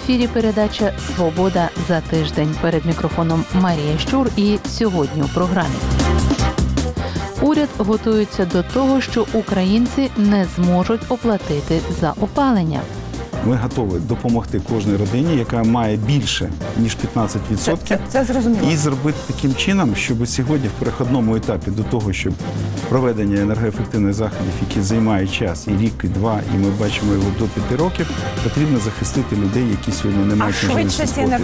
ефірі передача «Свобода за тиждень». Перед мікрофоном Марія Щур і сьогодні у програмі. Уряд готується до того, що українці не зможуть оплатити за опалення. Ми готові допомогти кожній родині, яка має більше, ніж 15%. Це зрозуміло. І зробити таким чином, щоб сьогодні в переходному етапі до того, щоб проведення енергоефективних заходів, які займають час, і рік, і два, і ми бачимо його до 5 років, потрібно захистити людей, які сьогодні не мають можливості сплатити.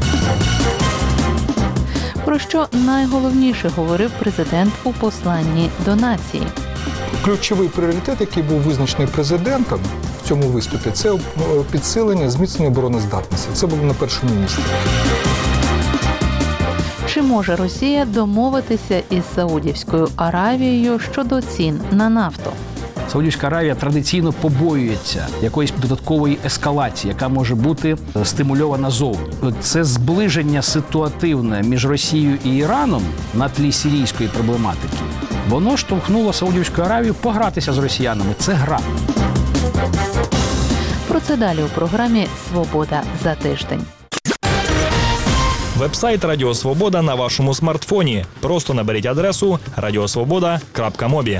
Про що найголовніше говорив президент у посланні до нації. Ключовий пріоритет, який був визначений президентом в цьому виступі, це підсилення, зміцнення обороноздатності. Це було на першому місці. Чи може Росія домовитися із Саудівською Аравією щодо цін на нафту? Саудівська Аравія традиційно побоюється якоїсь додаткової ескалації, яка може бути стимульована зовні. Це зближення ситуативне між Росією і Іраном на тлі сирійської проблематики. Воно штовхнуло Саудівську Аравію погратися з росіянами. Це гра. Про це далі у програмі «Свобода за тиждень». Веб-сайт Радіо Свобода на вашому смартфоні. Просто наберіть адресу radiosvoboda.mobi.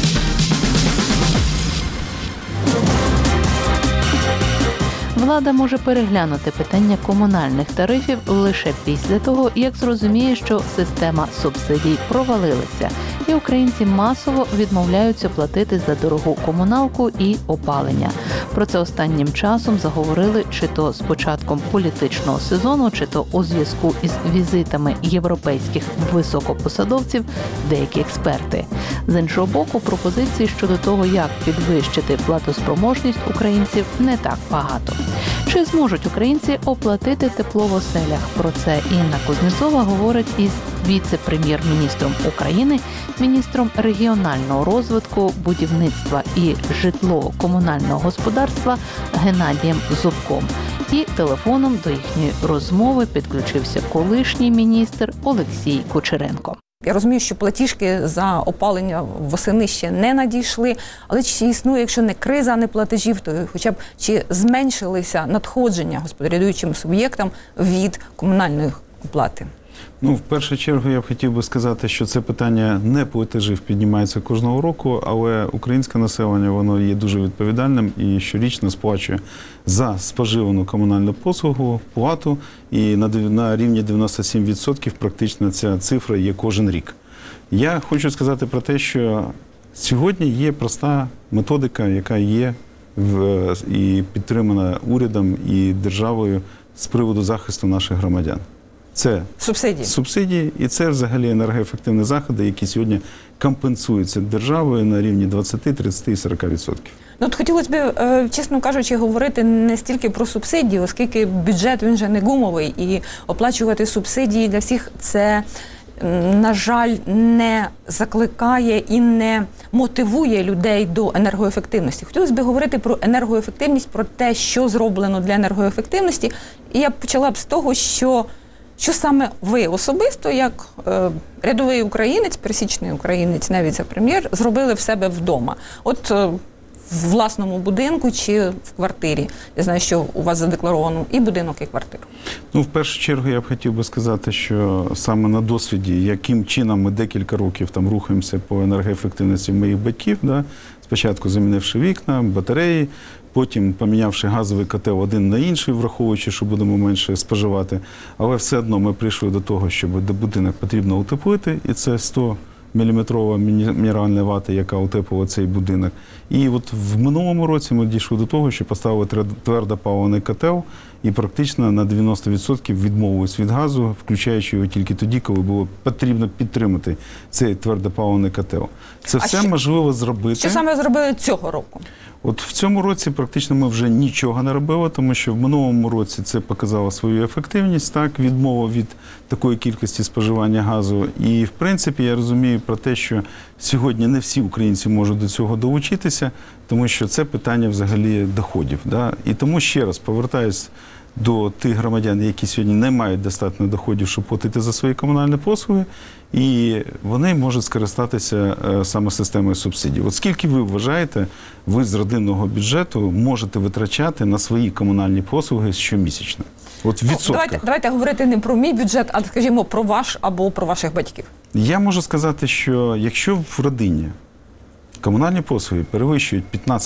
Влада може переглянути питання комунальних тарифів лише після того, як зрозуміє, що система субсидій провалилася, і українці масово відмовляються платити за дорогу комуналку і опалення. Про це останнім часом заговорили чи то з початком політичного сезону, чи то у зв'язку із візитами європейських високопосадовців деякі експерти. З іншого боку, пропозицій щодо того, як підвищити платоспроможність українців, не так багато. Чи зможуть українці оплатити тепло в оселях? Про це Інна Кузнєцова говорить із віце-прем'єр-міністром України, міністром регіонального розвитку, будівництва і житлово-комунального господарства Геннадієм Зубком. І телефоном до їхньої розмови підключився колишній міністр Олексій Кучеренко. Я розумію, що платіжки за опалення восени ще не надійшли, але чи існує, якщо не криза неплатежів, то хоча б чи зменшилися надходження господарюючим суб'єктам від комунальної оплати? Ну, в першу чергу я б хотів би сказати, що це питання не платежів піднімається кожного року, але українське населення, воно є дуже відповідальним і щорічно сплачує за споживану комунальну послугу плату, і на рівні 97% практично ця цифра є кожен рік. Я хочу сказати про те, що сьогодні є проста методика, яка є і підтримана урядом і державою з приводу захисту наших громадян. Це субсидії, і це взагалі енергоефективні заходи, які сьогодні компенсуються державою на рівні 20, 30 і 40%. Ну, от хотілося б, чесно кажучи, говорити не стільки про субсидії, оскільки бюджет, він же не гумовий, і оплачувати субсидії для всіх це, на жаль, не закликає і не мотивує людей до енергоефективності. Хотілося б говорити про енергоефективність, про те, що зроблено для енергоефективності, і я почала б з того, що саме ви особисто, як рядовий українець, пересічний українець, не віце-прем'єр, зробили в себе вдома? От в власному будинку чи в квартирі? Я знаю, що у вас задекларовано і будинок, і квартиру. Ну, в першу чергу я б хотів би сказати, що саме на досвіді, яким чином ми декілька років там рухаємося по енергоефективності моїх батьків, да? Спочатку замінивши вікна, батареї, потім помінявши газовий котел один на інший, враховуючи, що будемо менше споживати. Але все одно ми прийшли до того, що будинок потрібно утеплити, і це 100-міліметрова мінеральна вата, яка утеплила цей будинок. І от в минулому році ми дійшли до того, що поставили твердопаливний котел і практично на 90% відмовились від газу, включаючи його тільки тоді, коли було потрібно підтримати цей твердопаливний котел. Це все можливо зробити. Що саме зробили цього року? От в цьому році практично ми вже нічого не робили, тому що в минулому році це показало свою ефективність, так, відмова від такої кількості споживання газу. І, в принципі, я розумію про те, що сьогодні не всі українці можуть до цього долучитися, тому що це питання взагалі доходів. Да? І тому ще раз повертаюсь до тих громадян, які сьогодні не мають достатньо доходів, щоб платити за свої комунальні послуги, і вони можуть скористатися саме системою субсидій. От скільки ви вважаєте, ви з родинного бюджету можете витрачати на свої комунальні послуги щомісячно? От в відсотках. Давайте говорити не про мій бюджет, а, скажімо, про ваш або про ваших батьків. Я можу сказати, що якщо в родині комунальні послуги перевищують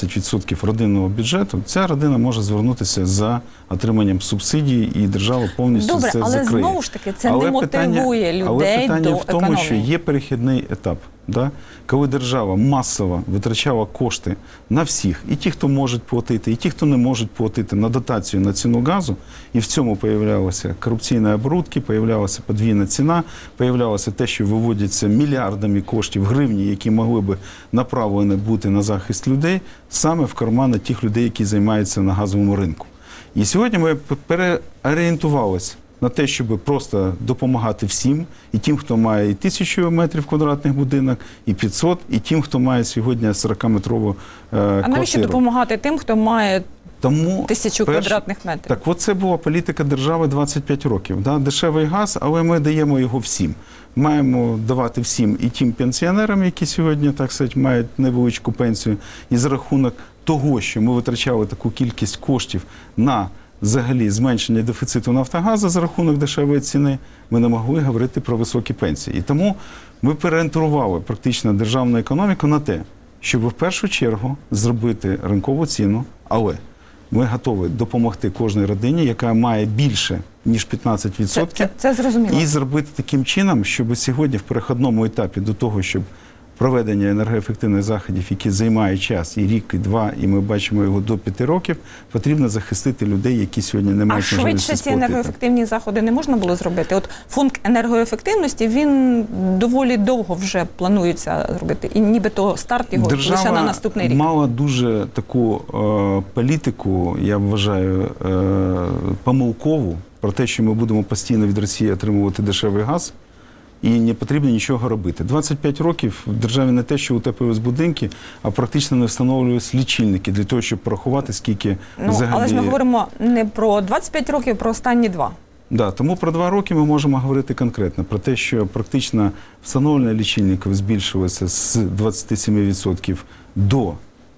15% родинного бюджету, ця родина може звернутися за отриманням субсидій, і держава повністю Добре, це але закриє. знову ж таки, це не мотивує людей але питання до в тому, економії. що є перехідний етап. Да? Коли держава масово витрачала кошти на всіх, і ті, хто можуть платити, і ті, хто не можуть платити, на дотацію на ціну газу, і в цьому появлялися корупційні оборудки, появлялася подвійна ціна, появлялося те, що виводяться мільярдами коштів гривні, які могли би направлені бути на захист людей, саме в кармани тих людей, які займаються на газовому ринку. І сьогодні ми переорієнтувалися на те, щоб просто допомагати всім, і тим, хто має і 1000 метрів квадратних будинок, і 500, і тим, хто має сьогодні 40-метрову квартиру. А навіщо допомагати тим, хто має Тому 1000 квадратних метрів? Так, от це була політика держави 25 років. Да? Дешевий газ, але ми даємо його всім. Маємо давати всім, і тим пенсіонерам, які сьогодні, так сказати, мають невеличку пенсію, і за рахунок того, що ми витрачали таку кількість коштів на взагалі зменшення дефіциту Нафтогазу за рахунок дешевої ціни, ми не могли говорити про високі пенсії. І тому ми переорієнтували практично державну економіку на те, щоб в першу чергу зробити ринкову ціну, але ми готові допомогти кожній родині, яка має більше, ніж 15%, це зрозуміло. І зробити таким чином, щоб сьогодні в переходному етапі до того, щоб проведення енергоефективних заходів, які займають час, і рік, і два, і ми бачимо його до 5 років, потрібно захистити людей, які сьогодні не мають можливості швидше ці сплатити. енергоефективні заходи не можна було зробити? От фонд енергоефективності, він доволі довго вже планується зробити, і нібито старт його лише на наступний рік. Держава мала дуже таку політику, я вважаю, помилкову, про те, що ми будемо постійно від Росії отримувати дешевий газ, і не потрібно нічого робити. 25 років в державі не те, що утеплювались будинки, а практично не встановлювались лічильники для того, щоб порахувати, скільки взагалі... Але ж ми говоримо не про 25 років, а про останні 2. Да, тому про 2 роки ми можемо говорити конкретно про те, що практично встановлення лічильників збільшилося з 27% до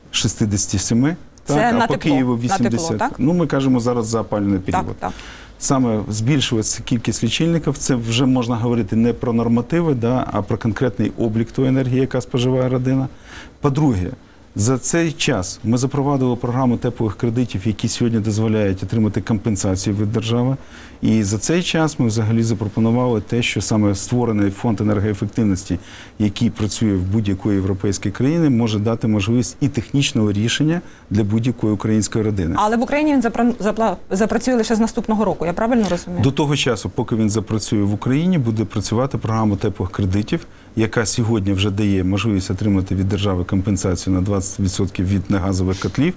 67%. Це так, на а по тепло, Києву 80%. на тепло, так? Ну, ми кажемо зараз за опалювальний період. Так, так. Саме збільшилася кількість лічильників, це вже можна говорити не про нормативи, да, а про конкретний облік тої енергії, яка споживає родина. По-друге, за цей час ми запровадили програму теплих кредитів, які сьогодні дозволяють отримати компенсацію від держави. І за цей час ми взагалі запропонували те, що саме створений фонд енергоефективності, який працює в будь-якої європейській країні, може дати можливість і технічного рішення для будь-якої української родини. Але в Україні він запрацює лише з наступного року, я правильно розумію? До того часу, поки він запрацює в Україні, буде працювати програма теплих кредитів, яка сьогодні вже дає можливість отримати від держави компенсацію на 20% від негазових котлів,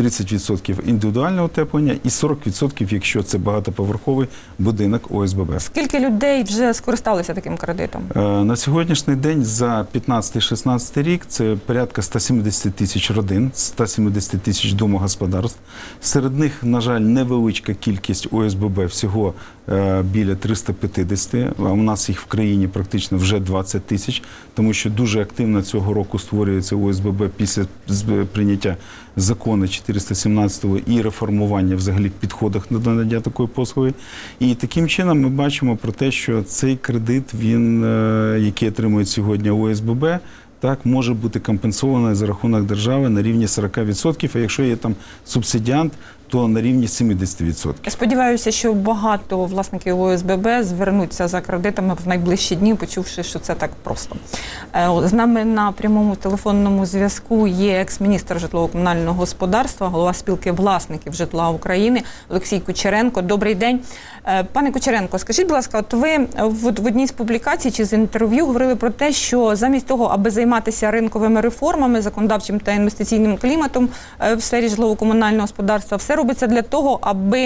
30% індивідуального утеплення і 40%, якщо це багатоповерховий будинок ОСББ. Скільки людей вже скористалися таким кредитом? На сьогоднішній день за 15-16 рік це порядка 170 тисяч родин, 170 тисяч домогосподарств. Серед них, на жаль, невеличка кількість ОСББ, всього біля 350, а у нас їх в країні практично вже 20 тисяч, тому що дуже активно цього року створюється ОСББ після прийняття закону 417-го і реформування взагалі в підходах до надання такої послуги. І таким чином ми бачимо про те, що цей кредит, він, який отримують сьогодні ОСББ, так, може бути компенсований за рахунок держави на рівні 40%, а якщо є там субсидіант, то на рівні 70%. Я сподіваюся, що багато власників ОСББ звернуться за кредитами в найближчі дні, почувши, що це так просто. З нами на прямому телефонному зв'язку є екс-міністр житлово-комунального господарства, голова спілки власників житла України Олексій Кучеренко. Добрий день. Пане Кучеренко, скажіть, будь ласка, от ви в одній з публікацій чи з інтерв'ю говорили про те, що замість того, аби займатися ринковими реформами, законодавчим та інвестиційним кліматом в сфері житлово-комунального господарства, все робиться для того, аби,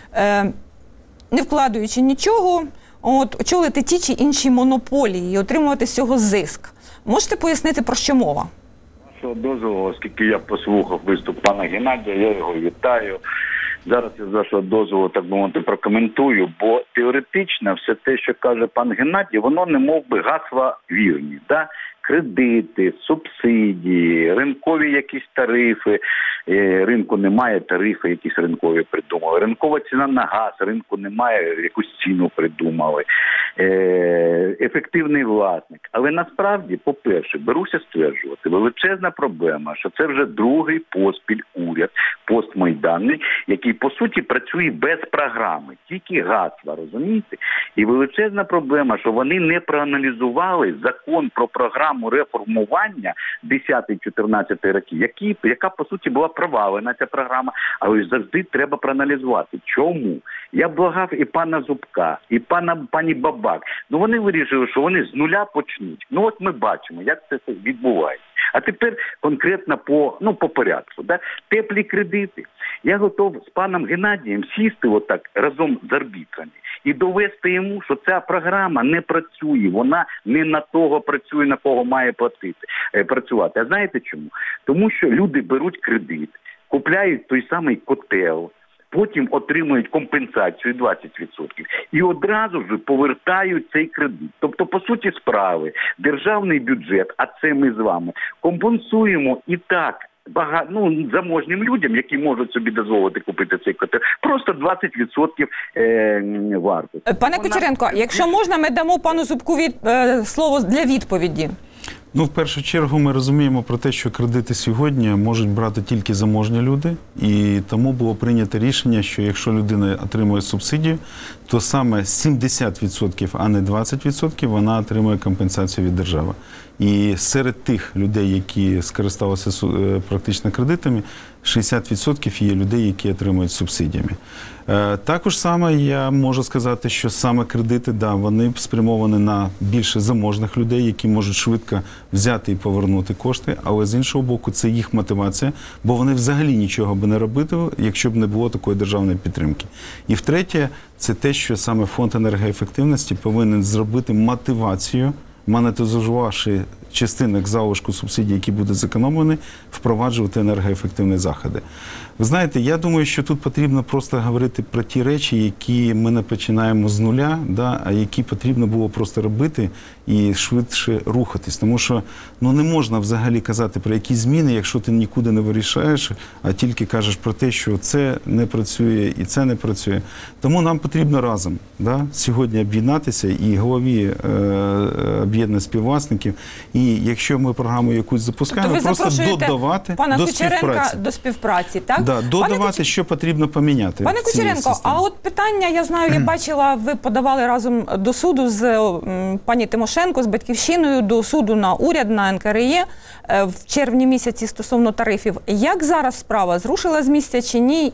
не вкладаючи нічого, очолити ті чи інші монополії і отримувати з цього зиск. Можете пояснити, про що мова? Вашого дозволу, оскільки я послухав виступ пана Геннадія, я його вітаю. зараз я з вашого дозволу, так би мовити, прокоментую, бо теоретично все те, що каже пан Геннадій, воно не мов би гасла вірні, да? Кредити, субсидії, ринкові якісь тарифи. Ринку немає, тарифи якісь ринкові придумали. Ринкова ціна на газ, ринку немає, якусь ціну придумали. Ефективний власник. Але насправді, по-перше, беруся стверджувати, величезна проблема, що це вже другий поспіль уряд, постмайданний, який, по суті, працює без програми, тільки гасла, розумієте? І величезна проблема, що вони не проаналізували закон про програму реформування 10-14 років, яка, по суті, була провалена ця програма, але ж завжди треба проаналізувати. Чому? Я благав і пана Зубка, і пані Бабак. Ну, вони вирішили, що вони з нуля почнуть. Ну, от ми бачимо, як це відбувається. А тепер конкретно по порядку. Да? Теплі кредити. Я готов з паном Геннадієм сісти отак разом з арбітрами і довести йому, що ця програма не працює, вона не на того працює, на кого має працювати. А знаєте чому? Тому що люди беруть кредит, купляють той самий котел, потім отримують компенсацію 20% і одразу ж повертають цей кредит. Тобто, по суті справи, державний бюджет, а це ми з вами, компенсуємо і так заможним людям, які можуть собі дозволити купити цей котел, просто 20% вартості. Пане Кучеренко, якщо можна, ми дамо пану Зубку слово для відповіді. Ну, в першу чергу ми розуміємо про те, що кредити сьогодні можуть брати тільки заможні люди, і тому було прийнято рішення, що якщо людина отримує субсидію, то саме 70%, а не 20% вона отримує компенсацію від держави. І серед тих людей, які скористалися практично кредитами, 60% є людей, які отримують субсидіями. Також саме я можу сказати, що саме кредити, вони спрямовані на більше заможних людей, які можуть швидко взяти і повернути кошти, але з іншого боку це їх мотивація, бо вони взагалі нічого би не робили, якщо б не було такої державної підтримки. І втретє, це те, що саме Фонд енергоефективності повинен зробити мотивацію, монетизувавши частинок залишку субсидій, які будуть зекономлені, впроваджувати енергоефективні заходи. Ви знаєте, я думаю, що тут потрібно просто говорити про ті речі, які ми не починаємо з нуля, а які потрібно було просто робити і швидше рухатись. Тому що не можна взагалі казати про якісь зміни, якщо ти нікуди не вирішаєш, а тільки кажеш про те, що це не працює і це не працює. Тому нам потрібно разом сьогодні об'єднатися і голові об'єднаних співвласників. І якщо ми програму якусь запускаємо, просто додавати до співпраці. До співпраці, так? Да, додавати, що потрібно поміняти. Пане Кучеренко, а от питання, я знаю, я бачила, ви подавали разом до суду з пані Тимошенко, з Батьківщиною, до суду на уряд, на НКРЕ в червні місяці стосовно тарифів. Як зараз справа? Зрушила з місця чи ні?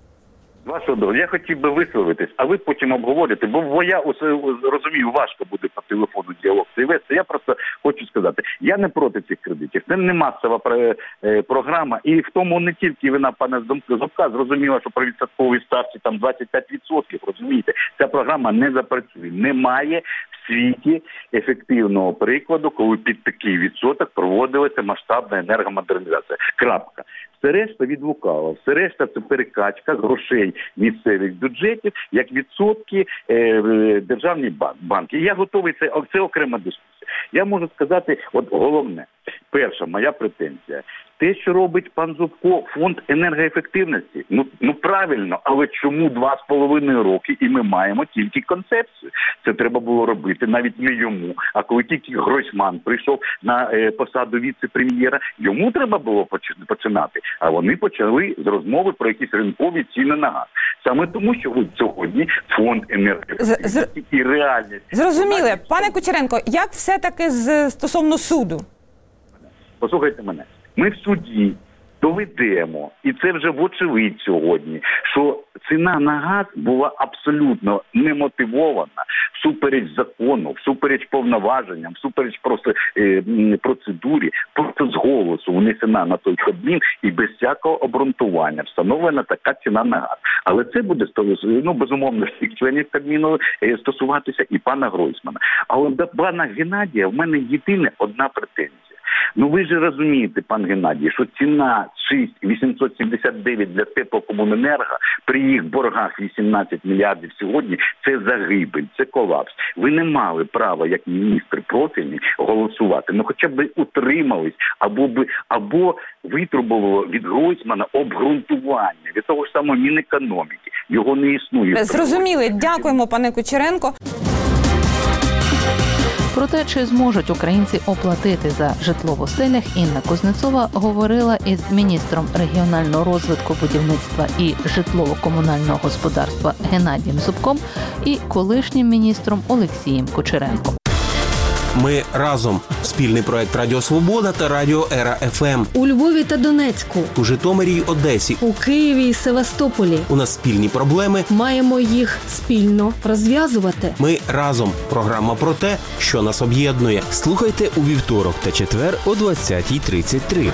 Вашого дозволу, я хотів би висловитись, а ви потім обговорите, бо я розумію, важко буде по телефону діалог цей вести. Я просто хочу сказати, я не проти цих кредитів. Це не масова програма, і в тому не тільки вина пана Зубка, зрозуміло, що про відсоткові ставки там 25%, розумієте, ця програма не запрацює. Немає в світі ефективного прикладу, коли під такий відсоток проводилася масштабна енергомодернізація. Крапка. Все решта від лукавого, все решта це перекачка з грошей місцевих бюджетів, як відсотки державні банки. Я готовий, це окрема дискусія. Я можу сказати, головне, перша моя претензія, те, що робить пан Зубко, Фонд енергоефективності, правильно, але чому 2,5 роки і ми маємо тільки концепцію? Це треба було робити навіть не йому, а коли тільки Гройсман прийшов на посаду віце-прем'єра, йому треба було починати, а вони почали з розмови про якісь ринкові ціни на газ. Саме тому, що сьогодні Фонд енергоефективності і реальність... Зрозуміли. Пане Кучеренко, як все-таки стосовно суду? Послухайте мене. Ми в суді доведемо, і це вже вочевидь сьогодні, що ціна на газ була абсолютно немотивована, всупереч закону, всупереч повноваженням, всупереч просто процедурі, просто з голосу внесена на той Кабмін і без всякого обґрунтування встановлена така ціна на газ. Але це буде, безумовно, всіх членів Кабміну стосуватися і пана Гройсмана. А от до пана Геннадія в мене єдине одна претензія. Ну ви ж розумієте, пан Геннадій, що ціна 6,879 для теплокомуненерго при їх боргах 18 мільярдів сьогодні – це загибель, це колапс. Ви не мали права, як міністр профільний, голосувати. Ну хоча б утримались, або витребувало від Гройсмана обґрунтування, від того ж самого Мінекономіки. Його не існує. Зрозуміли. Дякуємо, пане Кучеренко. Про те, чи зможуть українці оплатити за житло в оселях, Інна Кузнецова говорила із міністром регіонального розвитку, будівництва і житлово-комунального господарства Геннадієм Зубком і колишнім міністром Олексієм Кучеренком. Ми разом. Спільний проект Радіо Свобода та Радіо Ера ФМ. У Львові та Донецьку. У Житомирі й Одесі. У Києві і Севастополі. У нас спільні проблеми. Маємо їх спільно розв'язувати. Ми разом. Програма про те, що нас об'єднує. Слухайте у вівторок та четвер о 20:33.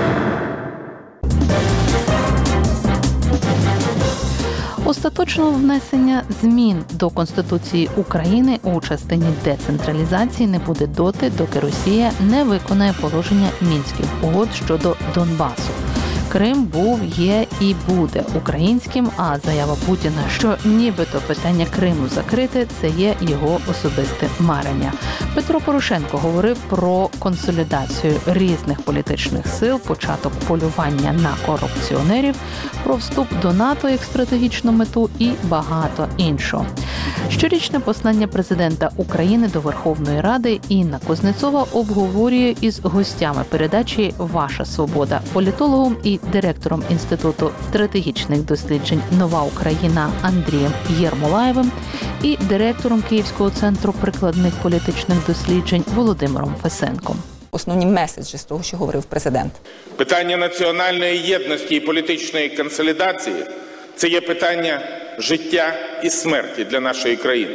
Остаточного внесення змін до Конституції України у частині децентралізації не буде доти, доки Росія не виконає положення Мінських угод щодо Донбасу. Крим був, є і буде українським, а заява Путіна, що нібито питання Криму закрите, це є його особисте марення. Петро Порошенко говорив про консолідацію різних політичних сил, початок полювання на корупціонерів, про вступ до НАТО як стратегічну мету і багато іншого. Щорічне послання президента України до Верховної Ради Інна Кузнецова обговорює із гостями передачі «Ваша свобода», політологом і директором Інституту стратегічних досліджень «Нова Україна» Андрієм Єрмолаєвим і директором Київського центру прикладних політичних досліджень Володимиром Фесенком. Основні меседжі з того, що говорив президент. Питання національної єдності і політичної консолідації – це є питання життя і смерті для нашої країни.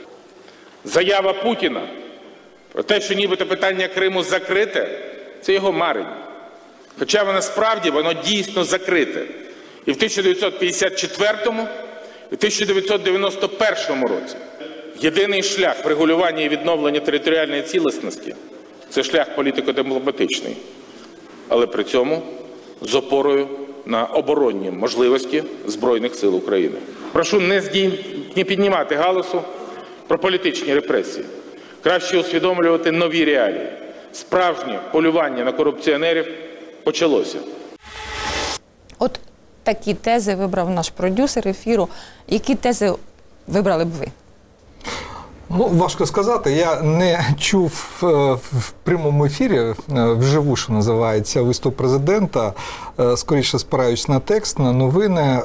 Заява Путіна про те, що нібито питання Криму закрите – це його марення. Хоча насправді воно дійсно закрите. І в 1954-му, і в 1991 році. Єдиний шлях врегулювання і відновлення територіальної цілісності – це шлях політико-дипломатичний. Але при цьому з опорою на оборонні можливості Збройних сил України. Прошу не піднімати галасу про політичні репресії. Краще усвідомлювати нові реалії. Справжнє полювання на корупціонерів почалося. От такі тези вибрав наш продюсер ефіру. Які тези вибрали б ви? Ну, важко сказати. Я не чув в прямому ефірі, вживу, що називається, виступ президента. Скоріше спираюсь на текст, на новини.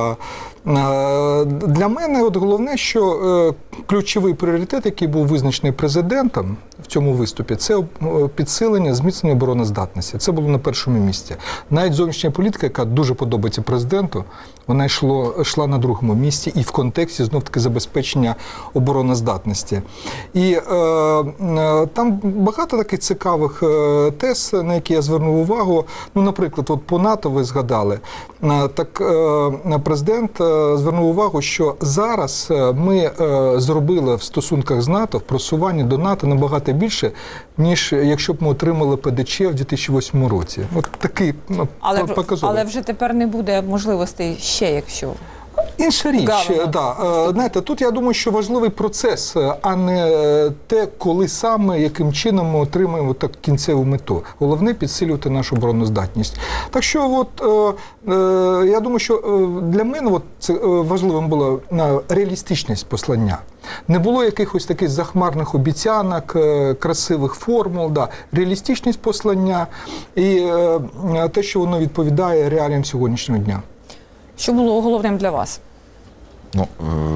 Для мене от головне, що ключовий пріоритет, який був визначений президентом в цьому виступі, це підсилення, зміцнення обороноздатності. Це було на першому місці. Навіть зовнішня політика, яка дуже подобається президенту, вона йшла на другому місці і в контексті, знов-таки, забезпечення обороноздатності. І там багато таких цікавих тез, на які я звернув увагу. Ну, наприклад, от по НАТО ви згадали. Так президент звернув увагу, що зараз ми зробили в стосунках з НАТО, в просуванні до НАТО набагато більше, ніж якщо б ми отримали ПДЧ в 2008 році. От такий показовий. Але вже тепер не буде можливостей ще, якщо... Інша річ, да. Знаєте, тут я думаю, що важливий процес, а не те, коли саме, яким чином ми отримаємо так кінцеву мету. Головне – підсилювати нашу обороноздатність. Так що, от, я думаю, що для мене от, це важливим було реалістичність послання. Не було якихось таких захмарних обіцянок, красивих формул, да. Реалістичність послання і те, що воно відповідає реаліям сьогоднішнього дня. Що було головним для вас? Ну,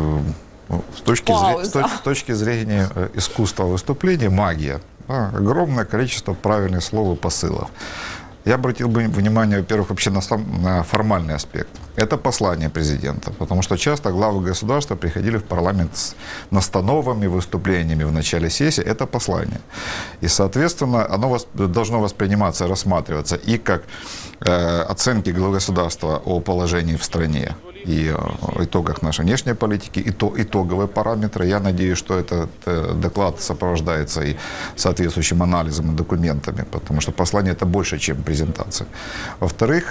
с точки зрения искусства выступления, магия. Да, огромное количество правильных слов и посылов. Я обратил бы внимание, во-первых, вообще на формальный аспект. Это послание президента, потому что часто главы государства приходили в парламент с настановами, выступлениями в начале сессии. Это послание. И, соответственно, оно должно восприниматься, рассматриваться и как оценки главы государства о положении в стране, и о итогах нашей внешней политики, и итоговые параметры. Я надеюсь, что этот доклад сопровождается и соответствующим анализом и документами, потому что послание это больше, чем презентация. Во-вторых,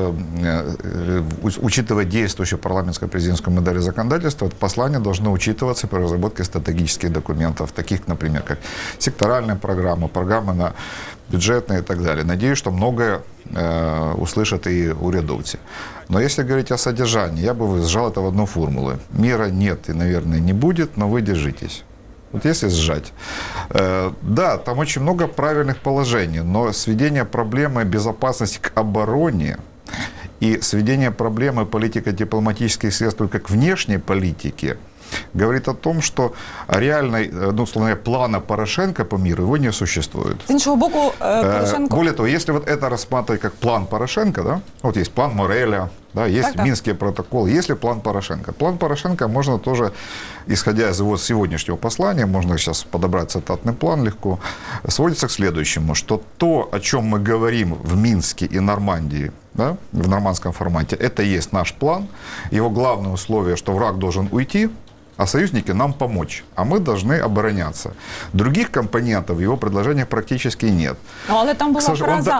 учитывая действующую парламентскую президентскую модель законодательства, это послание должно учитываться при разработке стратегических документов, таких, например, как секторальная программа, программы на бюджетные и так далее. Надеюсь, что многое услышат и урядовцы. Но если говорить о содержании, я бы сжал это в одну формулу. Мира нет и, наверное, не будет, но вы держитесь. Вот если сжать. Да, там очень много правильных положений, но сведение проблемы безопасности к обороне и сведение проблемы политико-дипломатических средств только к внешней политике говорит о том, что реальной, условно, плана Порошенко по миру его не существует. З іншого боку, Порошенко... Более того, если вот это рассматривать как план Порошенко, да, вот есть план Мореля, да, есть Минский протокол, есть план Порошенко. План Порошенко можно тоже, исходя из его сегодняшнего послания, можно сейчас подобрать цитатный план легко, сводится к следующему, что то, о чем мы говорим в Минске и Нормандии, да, в нормандском формате, это и есть наш план. Его главное условие, что враг должен уйти, а союзники нам помочь, а мы должны обороняться. Других компонентов в его предложениях практически нет. Ну, але там була фраза,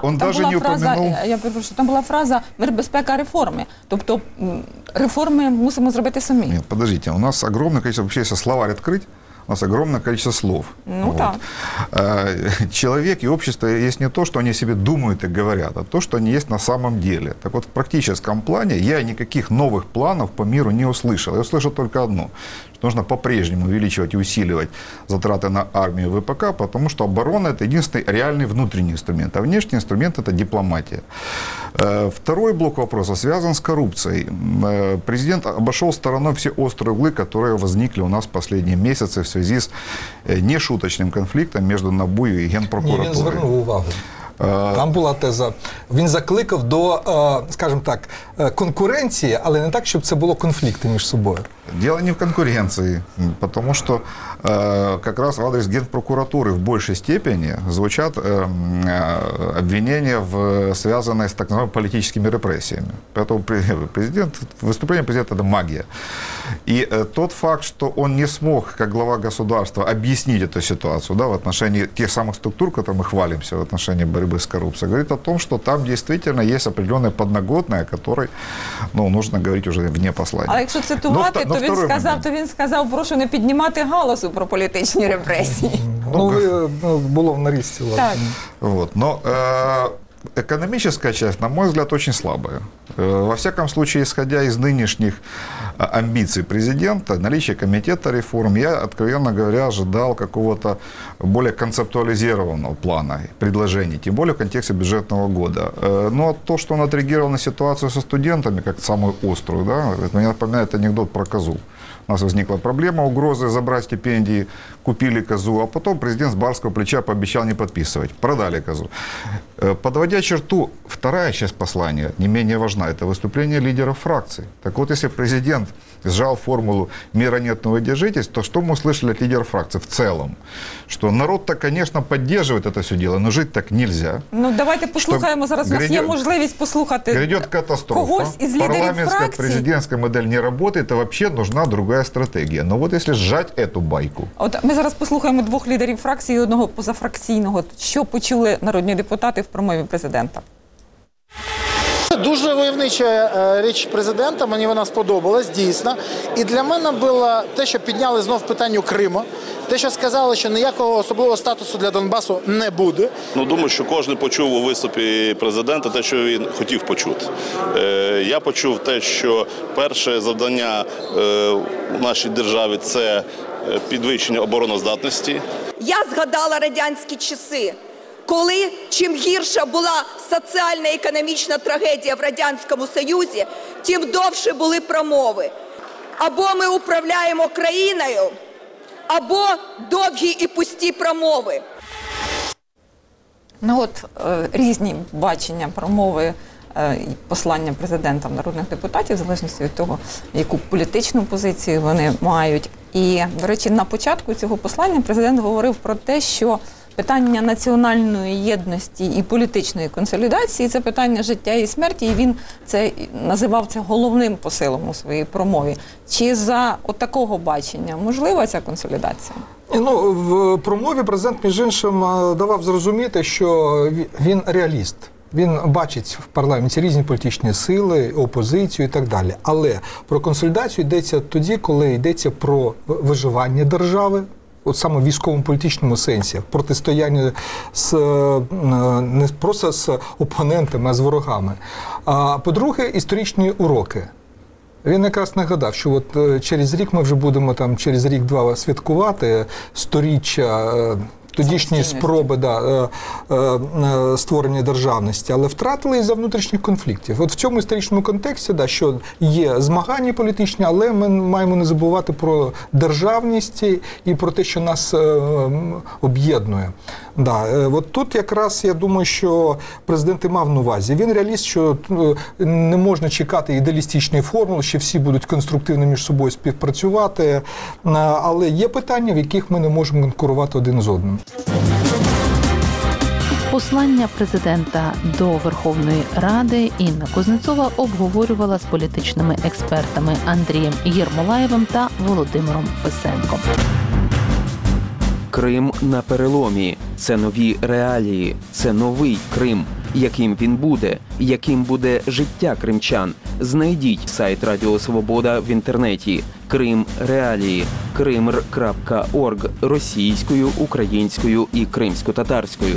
там була фраза «мир, безпека, реформи». Тобто реформи мусимо зробити самі. Нет, подождите, у нас огромное количество, вообще если словарь открыть, у нас огромное количество слов. Ну вот. так. Человек и общество есть не то, что они себе думают и говорят, а то, что они есть на самом деле. Так вот, в практическом плане я никаких новых планов по миру не услышал. Я услышал только одно, что нужно по-прежнему увеличивать и усиливать затраты на армию и ВПК, потому что оборона – это единственный реальный внутренний инструмент, а внешний инструмент – это дипломатия. Второй блок вопроса связан с коррупцией. Президент обошел стороной все острые углы, которые возникли у нас в последние месяцы в связи с нешуточним конфліктом між НАБУ і Генпрокуратурою. Він звернув увагу. Там була теза. Він закликав до, скажімо так, конкуренції, але не так, щоб це було конфлікти між собою. Дело не в конкуренции, потому что как раз в адрес Генпрокуратуры в большей степени звучат обвинения, связанные с так называемыми политическими репрессиями. Поэтому выступление президента – это магия. И тот факт, что он не смог, как глава государства, объяснить эту ситуацию, да, в отношении тех самых структур, которые мы хвалимся в отношении борьбы с коррупцией, говорит о том, что там действительно есть определенная подноготная, о которой нужно говорить уже вне послания. А якщо цитувати, то він сказав, прошу не піднімати галасу про політичні репресії. Було в нарізці. Так. Вот. Но экономическая часть, на мой взгляд, очень слабая. Во всяком случае, исходя из нынешних амбиций президента, наличия комитета реформ, я, откровенно говоря, ожидал какого-то более концептуализированного плана, предложений, тем более в контексте бюджетного года. Но то, что он отреагировал на ситуацию со студентами, как самую острую, да, это мне напоминает анекдот про козу. У нас возникла проблема, угрозы забрать стипендии, купили козу, а потом президент с барского плеча пообещал не подписывать. Продали козу. Подводя черту, вторая часть послания, не менее важна, это выступление лидеров фракций. Так вот, если президент сжал формулу «мира нет, но вы держитесь», то что мы услышали от лидеров фракций в целом? Что народ-то, конечно, поддерживает это все дело, но жить так нельзя. Ну, давайте послухаємо зараз. У нас є можливість послухати грядет катастрофа. Когось із лідерів парламентская фракцій. президентская модель не работает, а вообще нужна другая стратегия. Но вот если сжать эту байку. От ми зараз послухаємо двох лідерів фракції і одного позафракційного. Що почули народні депутати в промові президента? Дуже войовнича річ президента, мені вона сподобалась, дійсно. І для мене було те, що підняли знов питання Криму, те, що сказали, що ніякого особливого статусу для Донбасу не буде. Думаю, що кожен почув у виступі президента те, що він хотів почути. Я почув те, що перше завдання у нашій державі – це підвищення обороноздатності. Я згадала радянські часи, коли чим гірша була соціально-економічна трагедія в Радянському Союзі, тим довше були промови. Або ми управляємо країною, або довгі і пусті промови. Ну от різні бачення промови і послання президента народних депутатів, в залежності від того, яку політичну позицію вони мають. І, до речі, на початку цього послання президент говорив про те, що питання національної єдності і політичної консолідації – це питання життя і смерті, і він називав це головним посилом у своїй промові. Чи за такого бачення можлива ця консолідація? Ну, в промові президент, між іншим, давав зрозуміти, що він реаліст. Він бачить в парламенті різні політичні сили, опозицію і так далі. Але про консолідацію йдеться тоді, коли йдеться про виживання держави, от саме в військово-політичному сенсі, протистояння не просто з опонентами, а з ворогами. А по-друге, історичні уроки. Він якраз нагадав, що от через рік ми вже будемо через рік-два святкувати сторіччя тодішні спроби створення державності, але втратили із-за внутрішніх конфліктів. От в цьому історичному контексті, що є змагання політичні, але ми маємо не забувати про державність і про те, що нас об'єднує. От тут якраз, я думаю, що президент і мав на увазі. Він реаліст, що не можна чекати ідеалістичної формули, що всі будуть конструктивно між собою співпрацювати, але є питання, в яких ми не можемо конкурувати один з одним. Послання президента до Верховної Ради Інна Кузнецова обговорювала з політичними експертами Андрієм Єрмолаєвим та Володимиром Фесенком. Крим на переломі. Це нові реалії. Це новий Крим. Яким він буде? Яким буде життя кримчан? Знайдіть сайт Радіо Свобода в інтернеті. Крим реалії. Krimr.org російською, українською і кримсько-татарською.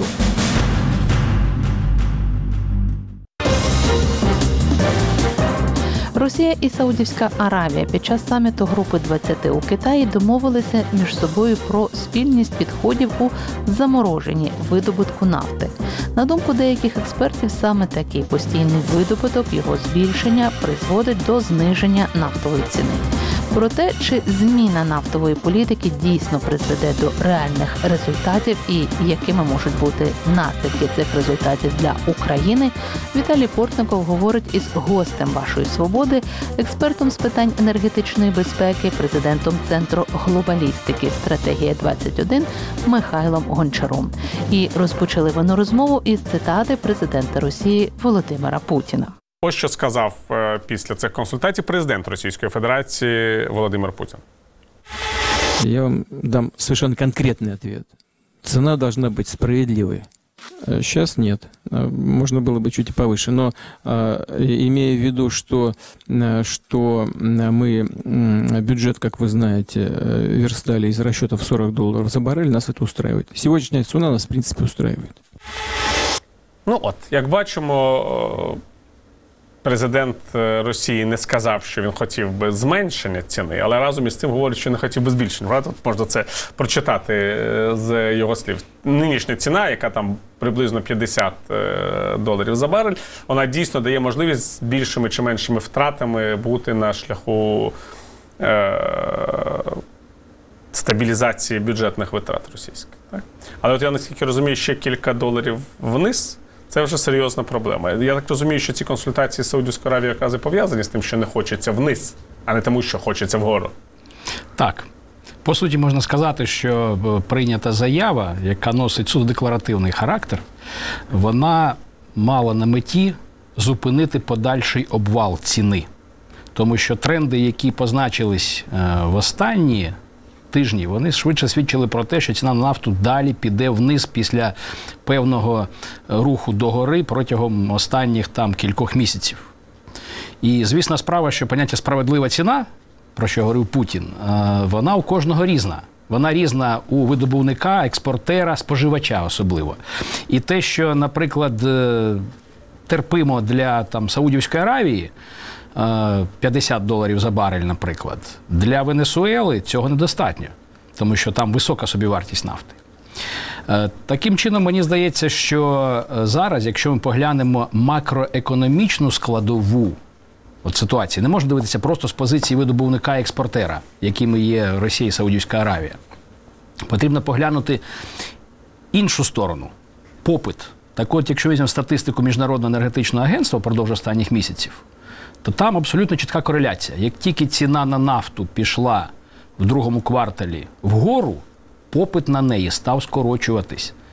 Росія і Саудівська Аравія під час саміту Групи 20 у Китаї домовилися між собою про спільність підходів у замороженні видобутку нафти. На думку деяких експертів, саме такий постійний видобуток, його збільшення призводить до зниження нафтової ціни. Про те, чи зміна нафтової політики дійсно призведе до реальних результатів і якими можуть бути наслідки цих результатів для України, Віталій Портников говорить із гостем «Вашої свободи», експертом з питань енергетичної безпеки, президентом Центру глобалістики «Стратегія-21» Михайлом Гончаром. І розпочали вони розмову із цитати президента Росії Володимира Путіна. Ось що сказав після цих консультацій президент Російської Федерації Володимир Путін. Я вам дам совершенно конкретный ответ. Цена должна быть справедливой. Сейчас нет. Можно было бы чуть повыше. Но имея в виду, что мы бюджет, как вы знаете, верстали из расчетов $40 за баррель, нас это устраивает. Сегодняшняя цена нас, в принципе, устраивает. Ну от, як бачимо, президент Росії не сказав, що він хотів би зменшення ціни, але разом із тим говорить, що не хотів би збільшення. Правда? Можна це прочитати з його слів. Нинішня ціна, яка там приблизно $50 за барель, вона дійсно дає можливість з більшими чи меншими втратами бути на шляху стабілізації бюджетних витрат російських. Так? Але от я наскільки розумію, ще кілька доларів вниз – це вже серйозна проблема. Я так розумію, що ці консультації з Саудівською Аравією якраз пов'язані з тим, що не хочеться вниз, а не тому, що хочеться вгору. Так. По суті, можна сказати, що прийнята заява, яка носить суто декларативний характер, вона мала на меті зупинити подальший обвал ціни. Тому що тренди, які позначились в останні тижні, вони швидше свідчили про те, що ціна на нафту далі піде вниз після певного руху догори протягом останніх кількох місяців. І звісна справа, що поняття «справедлива ціна», про що говорив Путін, вона у кожного різна. Вона різна у видобувника, експортера, споживача особливо. І те, що, наприклад, терпимо для Саудівської Аравії, $50 за барель, наприклад, для Венесуели цього недостатньо, тому що там висока собівартість нафти. Таким чином, мені здається, що зараз, якщо ми поглянемо макроекономічну складову ситуації, не можна дивитися просто з позиції видобувника і експортера, якими є Росія і Саудівська Аравія. Потрібно поглянути іншу сторону – попит. Так от, якщо візьмемо статистику Міжнародного енергетичного агентства впродовж останніх місяців, то там абсолютно чітка кореляція. Як тільки ціна на нафту пішла в другому кварталі вгору, попит на неї став скорочуватись.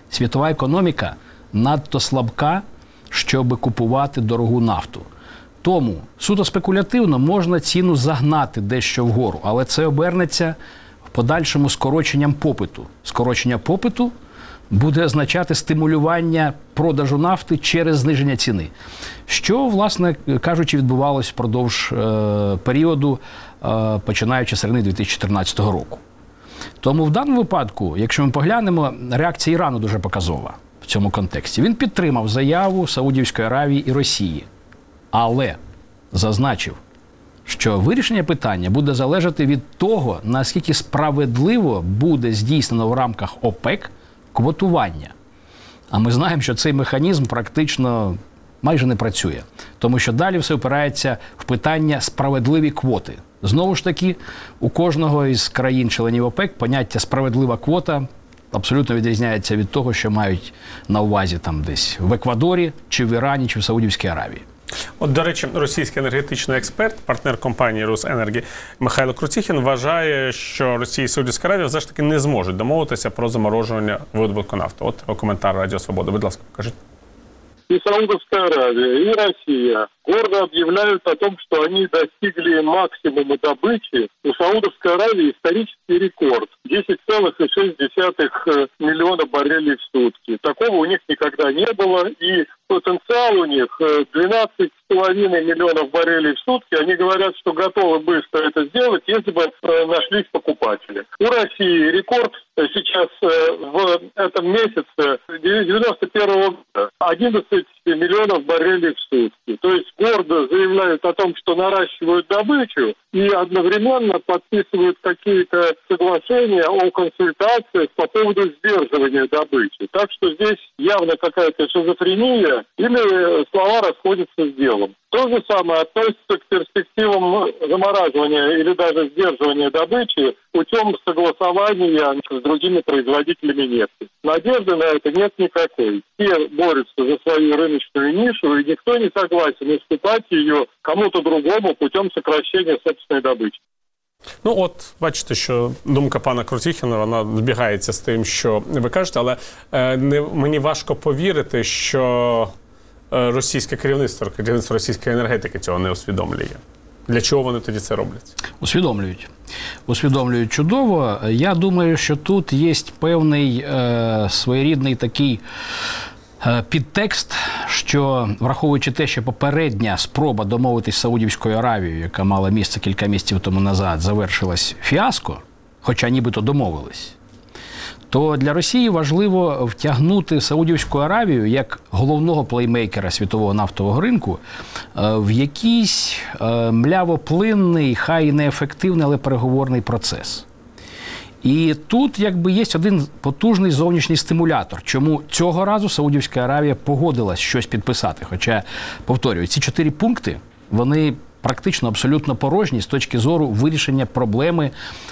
Світова економіка надто слабка, щоб купувати дорогу нафту. Тому суто спекулятивно можна ціну загнати дещо вгору, але це обернеться в подальшому скороченням попиту. Скорочення попиту буде означати стимулювання продажу нафти через зниження ціни. Що, власне кажучи, відбувалось впродовж періоду, починаючи з середини 2014 року. Тому в даному випадку, якщо ми поглянемо, реакція Ірану дуже показова в цьому контексті. Він підтримав заяву Саудівської Аравії і Росії, але зазначив, що вирішення питання буде залежати від того, наскільки справедливо буде здійснено в рамках ОПЕК квотування. А ми знаємо, що цей механізм практично майже не працює. Тому що далі все опирається в питання справедливі квоти. Знову ж таки, у кожного із країн-членів ОПЕК поняття справедлива квота абсолютно відрізняється від того, що мають на увазі там десь в Еквадорі, чи в Ірані, чи в Саудівській Аравії. От, до речі, російський енергетичний експерт, партнер компанії «Росенергі» Михайло Крутіхін вважає, що Росія і Саудівська Аравія все ж таки не зможуть домовитися про заморожування видобутку нафти. От коментар Радіо Свобода. Будь ласка, покажіть. И Саудовская Аравия, и Россия гордо объявляют о том, что они достигли максимума добычи. У Саудовской Аравии исторический рекорд – 10,6 миллиона баррелей в сутки. Такого у них никогда не было, и потенциал у них 12,5 миллионов баррелей в сутки. Они говорят, что готовы быстро это сделать, если бы нашлись покупатели. У России рекорд сейчас в этом месяце 91 года 11 миллионов баррелей в сутки. То есть гордо заявляют о том, что наращивают добычу и одновременно подписывают какие-то соглашения о консультациях по поводу сдерживания добычи. Так что здесь явно какая-то шизофрения или слова расходятся с делом. То же самое относится к перспективам замораживания или даже сдерживания добычи путем согласования с другими производителями нефти. Надежды на это нет никакой. Все борются за свою рыночную нишу, и никто не согласен уступать ее кому-то другому путем сокращения собственной добычи. Ну от, бачите, що думка пана Крутіхіна, вона збігається з тим, що ви кажете, але мені важко повірити, що російське керівництво російської енергетики цього не усвідомлює. Для чого вони тоді це роблять? Усвідомлюють. Усвідомлюють чудово. Я думаю, що тут є певний своєрідний такий підтекст, що, враховуючи те, що попередня спроба домовитись з Саудівською Аравією, яка мала місце кілька місяців тому назад, завершилась фіаско, хоча нібито домовились, то для Росії важливо втягнути Саудівську Аравію як головного плеймейкера світового нафтового ринку в якийсь млявоплинний, хай і неефективний, але переговорний процес. І тут якби є один потужний зовнішній стимулятор, чому цього разу Саудівська Аравія погодилась щось підписати. Хоча, повторюю, ці 4 пункти, вони практично абсолютно порожні з точки зору вирішення проблеми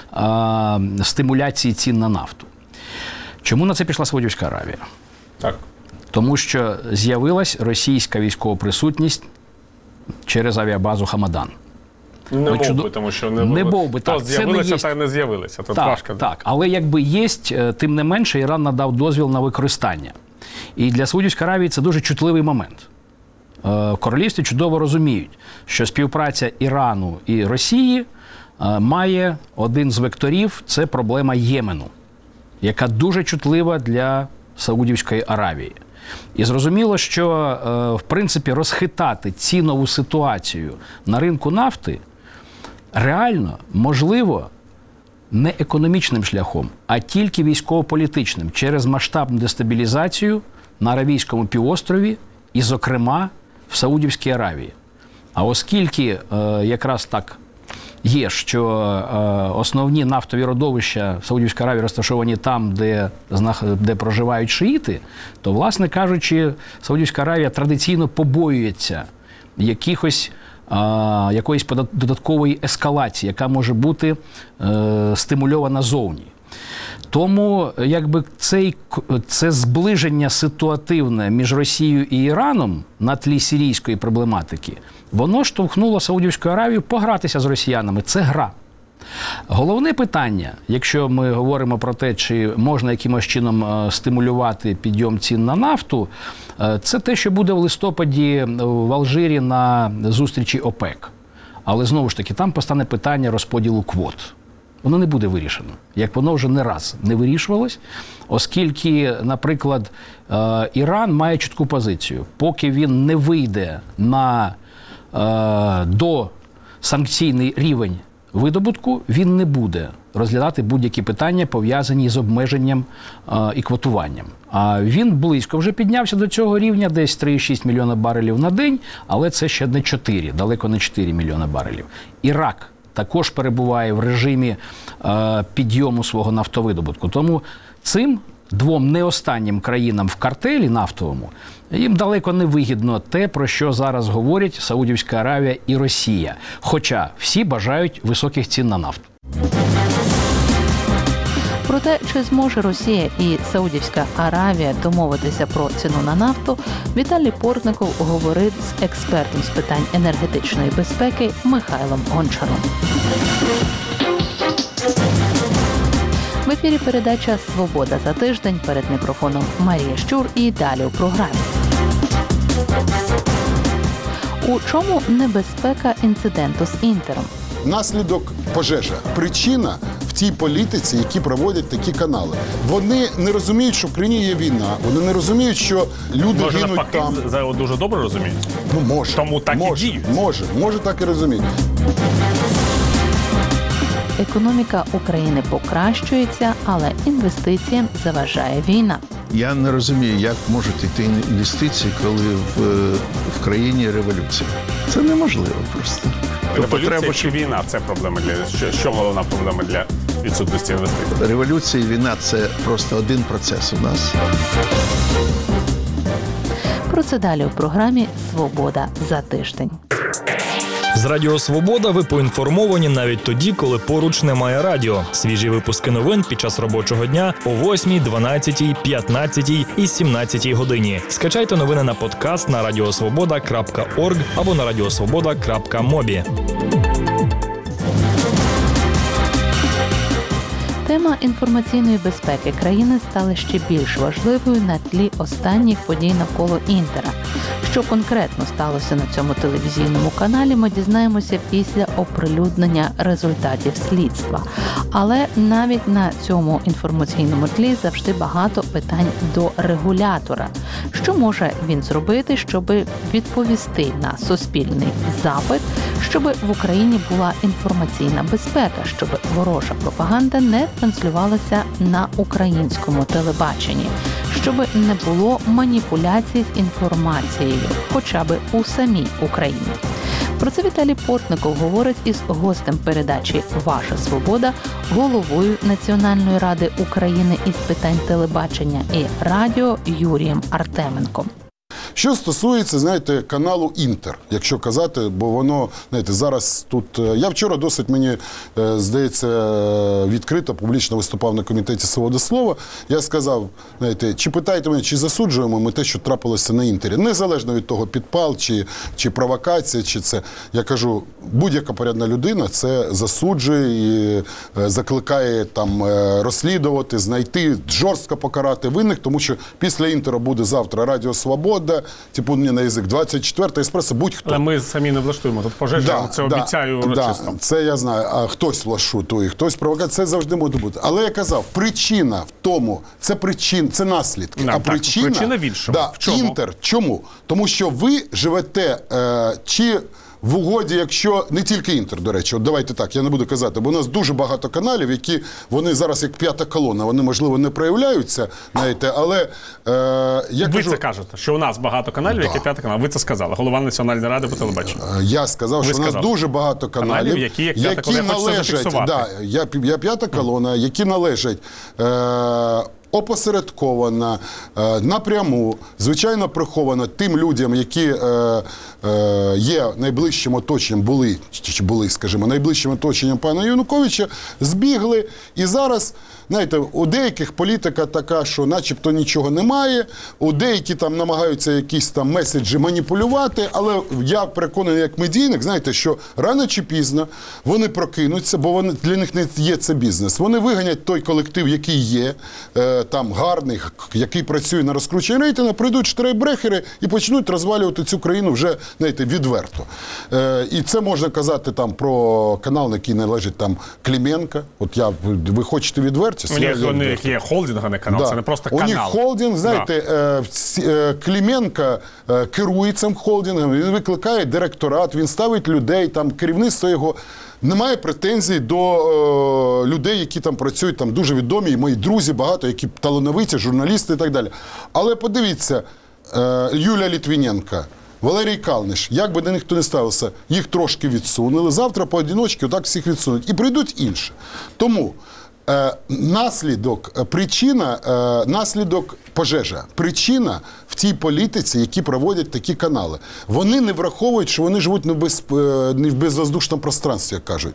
стимуляції цін на нафту. Чому на це пішла Саудівська Аравія? Так. Тому що з'явилась російська військова присутність через авіабазу Хамадан. Не мов би, тому що не був би, так. З'явилися, та й не з'явилися. Тут важко. Так, але якби є, тим не менше, Іран надав дозвіл на використання. І для Саудівської Аравії це дуже чутливий момент. В королівстві чудово розуміють, що співпраця Ірану і Росії має один з векторів – це проблема Ємену, яка дуже чутлива для Саудівської Аравії. І зрозуміло, що, в принципі, розхитати цінову ситуацію на ринку нафти реально можливо не економічним шляхом, а тільки військово-політичним, через масштабну дестабілізацію на Аравійському півострові і, зокрема, в Саудівській Аравії. А оскільки якраз так є, що основні нафтові родовища Саудівської Аравії розташовані там, де проживають шиїти, то, власне кажучи, Саудівська Аравія традиційно побоюється якоїсь додаткової ескалації, яка може бути стимульована зовні. Тому якби це зближення ситуативне між Росією і Іраном на тлі сирійської проблематики, воно штовхнуло Саудівську Аравію погратися з росіянами. Це гра. Головне питання, якщо ми говоримо про те, чи можна якимось чином стимулювати підйом цін на нафту, це те, що буде в листопаді в Алжирі на зустрічі ОПЕК. Але, знову ж таки, там постане питання розподілу квот. Воно не буде вирішено, як воно вже не раз не вирішувалось, оскільки, наприклад, Іран має чітку позицію. Поки він не вийде на досанкційний рівень видобутку, він не буде розглядати будь-які питання, пов'язані з обмеженням і квотуванням. А він близько вже піднявся до цього рівня, десь 3,6 мільйона барелів на день, але це ще не 4, далеко не 4 мільйона барелів. Ірак також перебуває в режимі підйому свого нафтовидобутку. Тому цим двом не останнім країнам в картелі нафтовому їм далеко не вигідно те, про що зараз говорять Саудівська Аравія і Росія. Хоча всі бажають високих цін на нафту. Про те, чи зможе Росія і Саудівська Аравія домовитися про ціну на нафту, Віталій Портников говорить з експертом з питань енергетичної безпеки Михайлом Гончаром. В ефірі передача «Свобода за тиждень». Перед мікрофоном Марія Щур і далі у програмі. У чому небезпека інциденту з Інтером? Наслідок пожежа. Причина в тій політиці, які проводять такі канали. Вони не розуміють, що в країні є війна. Вони не розуміють, що люди може, гинуть навпаки, там. Дуже добре розуміють? Ну, може. Тому так і діють. Може так і розуміють. Економіка України покращується, але інвестиціям заважає війна. Я не розумію, як можуть йти інвестиції, коли в країні революція. Це неможливо просто. Революція чи війна – це проблема що головна проблема для відсутності інвестицій? Революція і війна – це просто один процес у нас. Про це далі у програмі «Свобода за тиждень». З Радіо Свобода ви поінформовані навіть тоді, коли поруч немає радіо. Свіжі випуски новин під час робочого дня о 8, 12, 15 і 17 годині. Скачайте новини на подкаст на radiosvoboda.org або на radiosvoboda.mobi. Тема інформаційної безпеки країни стала ще більш важливою на тлі останніх подій навколо Інтера. Що конкретно сталося на цьому телевізійному каналі, ми дізнаємося після оприлюднення результатів слідства. Але навіть на цьому інформаційному тлі завжди багато питань до регулятора. Що може він зробити, щоб відповісти на суспільний запит, щоб в Україні була інформаційна безпека, щоб ворожа пропаганда не транслювалася на українському телебаченні, щоб не було маніпуляцій з інформацією, хоча б у самій Україні. Про це Віталій Портников говорить із гостем передачі «Ваша свобода», головою Національної ради України із питань телебачення і радіо Юрієм Артеменком. Що стосується, знаєте, каналу «Інтер», якщо казати, бо воно, знаєте, зараз тут... Я вчора досить, мені здається, відкрито, публічно виступав на комітеті «Свобода слова». Я сказав, знаєте, чи питаєте мене, чи засуджуємо ми те, що трапилося на «Інтері», незалежно від того, підпал, чи провокація, чи це. Я кажу, будь-яка порядна людина це засуджує і закликає там розслідувати, знайти, жорстко покарати винних, тому що після «Інтеру» буде завтра Радіо Свобода, типу не на язик, 24-й еспресо, будь-хто. Але ми самі не влаштуємо тут пожежу, це обіцяю урочисто. Це я знаю, а хтось влаштує, хтось провокація, це завжди може бути. Але я казав, причина в тому, це наслідки, а причина в іншому. В чому? «Інтер». Чому? Тому що ви живете чи в угоді, якщо не тільки «Інтер», до речі, от давайте так, я не буду казати, бо у нас дуже багато каналів, які вони зараз як п'ята колона, вони, можливо, не проявляються, знаєте, але я ви кажу... це кажете, що у нас багато каналів, які п'ята канал. Ви це сказали, голова Національної ради по телебаченню. Я сказав, що у нас дуже багато каналів, які належать, я п'ята колона, які належать опосередкована, напряму, звичайно, прихована тим людям, які є найближчим оточенням, були, скажімо, найближчим оточенням пана Януковича, збігли. І зараз, знаєте, у деяких політика така, що начебто нічого немає, у деякі там намагаються якісь там меседжі маніпулювати, але я переконаний як медійник, знаєте, що рано чи пізно вони прокинуться, бо для них не є це бізнес. Вони виганять той колектив, який є, там гарний, який працює на розкрученні рейтингу, прийдуть штрейкбрехери і почнуть розвалювати цю країну вже, знаєте, відверто. І це можна казати там про канал, який належить там Клименко. От ви хочете відвертість? У них є холдинг, а не канал, це не просто канал. У них холдинг, знаєте, Клименко керує цим холдингом, він викликає директорат, він ставить людей, там керівництво його. Немає претензій до людей, які там працюють, там дуже відомі, і мої друзі багато, які талановиті, журналісти і так далі. Але подивіться, Юлія Літвіненко, Валерій Калниш, як би до них хто не ставився, їх трошки відсунули, завтра поодиночки отак всіх відсунуть. І прийдуть інші. Тому наслідок пожежа. Причина в тій політиці, які проводять такі канали. Вони не враховують, що вони живуть не в безвоздушному пространстві, як кажуть.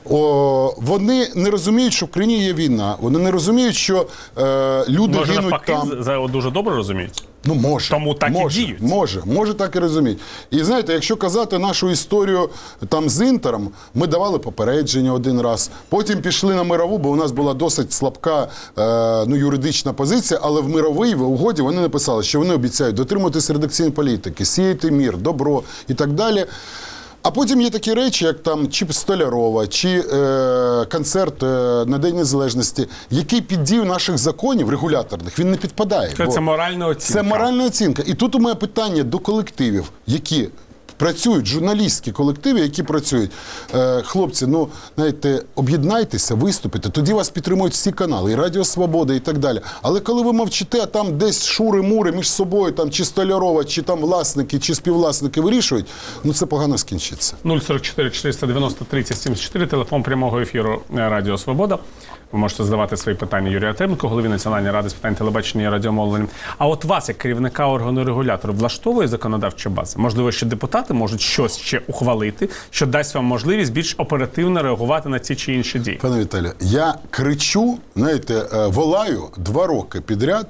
Вони не розуміють, що в країні є війна. Вони не розуміють, що люди гинуть там. Може, дуже добре розуміють? Ну, може. Тому так і діють. Може так і розуміють. І знаєте, якщо казати нашу історію там з Інтером, ми давали попередження один раз, потім пішли на мирову, бо у нас була досить слабка юридична позиція, але в мировій угоді вони написали, що вони обіцяють дотримуватися редакційної політики, сіяти мір, добро і так далі. А потім є такі речі, як там чи Столярова, чи концерт на День Незалежності, який під дію наших законів регуляторних, він не підпадає. Це моральна оцінка. Це моральна оцінка. І тут у мене питання до колективів, які працюють, журналістські колективи, які працюють. Хлопці, знаєте, об'єднайтеся, виступите, тоді вас підтримують всі канали, і Радіо Свобода, і так далі. Але коли ви мовчите, там десь шури-мури між собою, там чи Столярова, чи там власники, чи співвласники вирішують, це погано скінчиться. 044 490 30 74, телефон прямого ефіру Радіо Свобода. Ви можете задавати свої питання Юрію Артеменку, голові Національної ради з питань телебачення і радіомовлення. А от вас, як керівника органу регулятору, влаштовує законодавча база? Можливо, що депутати можуть щось ще ухвалити, що дасть вам можливість більш оперативно реагувати на ці чи інші дії? Пане Віталію, я кричу, знаєте, волаю 2 роки підряд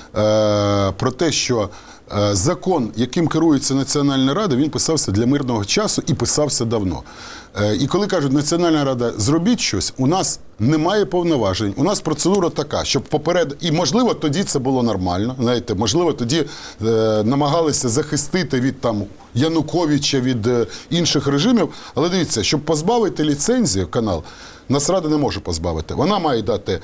про те, що закон, яким керується Національна рада, він писався для мирного часу і писався давно. І коли кажуть, Національна рада, зробіть щось, у нас немає повноважень, у нас процедура така, щоб і можливо тоді це було нормально, знаєте, можливо тоді намагалися захистити від там Януковича, від інших режимів, але дивіться, щоб позбавити ліцензію канал, Нацрада не може позбавити. Вона має дати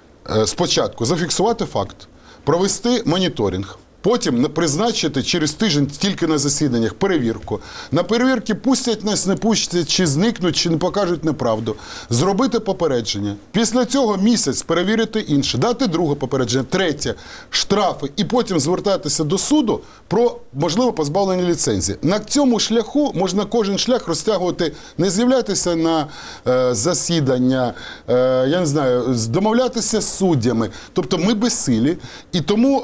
спочатку зафіксувати факт, провести моніторинг, потім призначити через тиждень тільки на засіданнях перевірку. На перевірки пустять нас, не пустять, чи зникнуть, чи не покажуть неправду. Зробити попередження. Після цього місяць перевірити інше, дати друге попередження, третє, штрафи і потім звертатися до суду про можливе позбавлення ліцензії. На цьому шляху можна кожен шлях розтягувати, не з'являтися на засідання, я не знаю, домовлятися з суддями. Тобто ми безсилі. І тому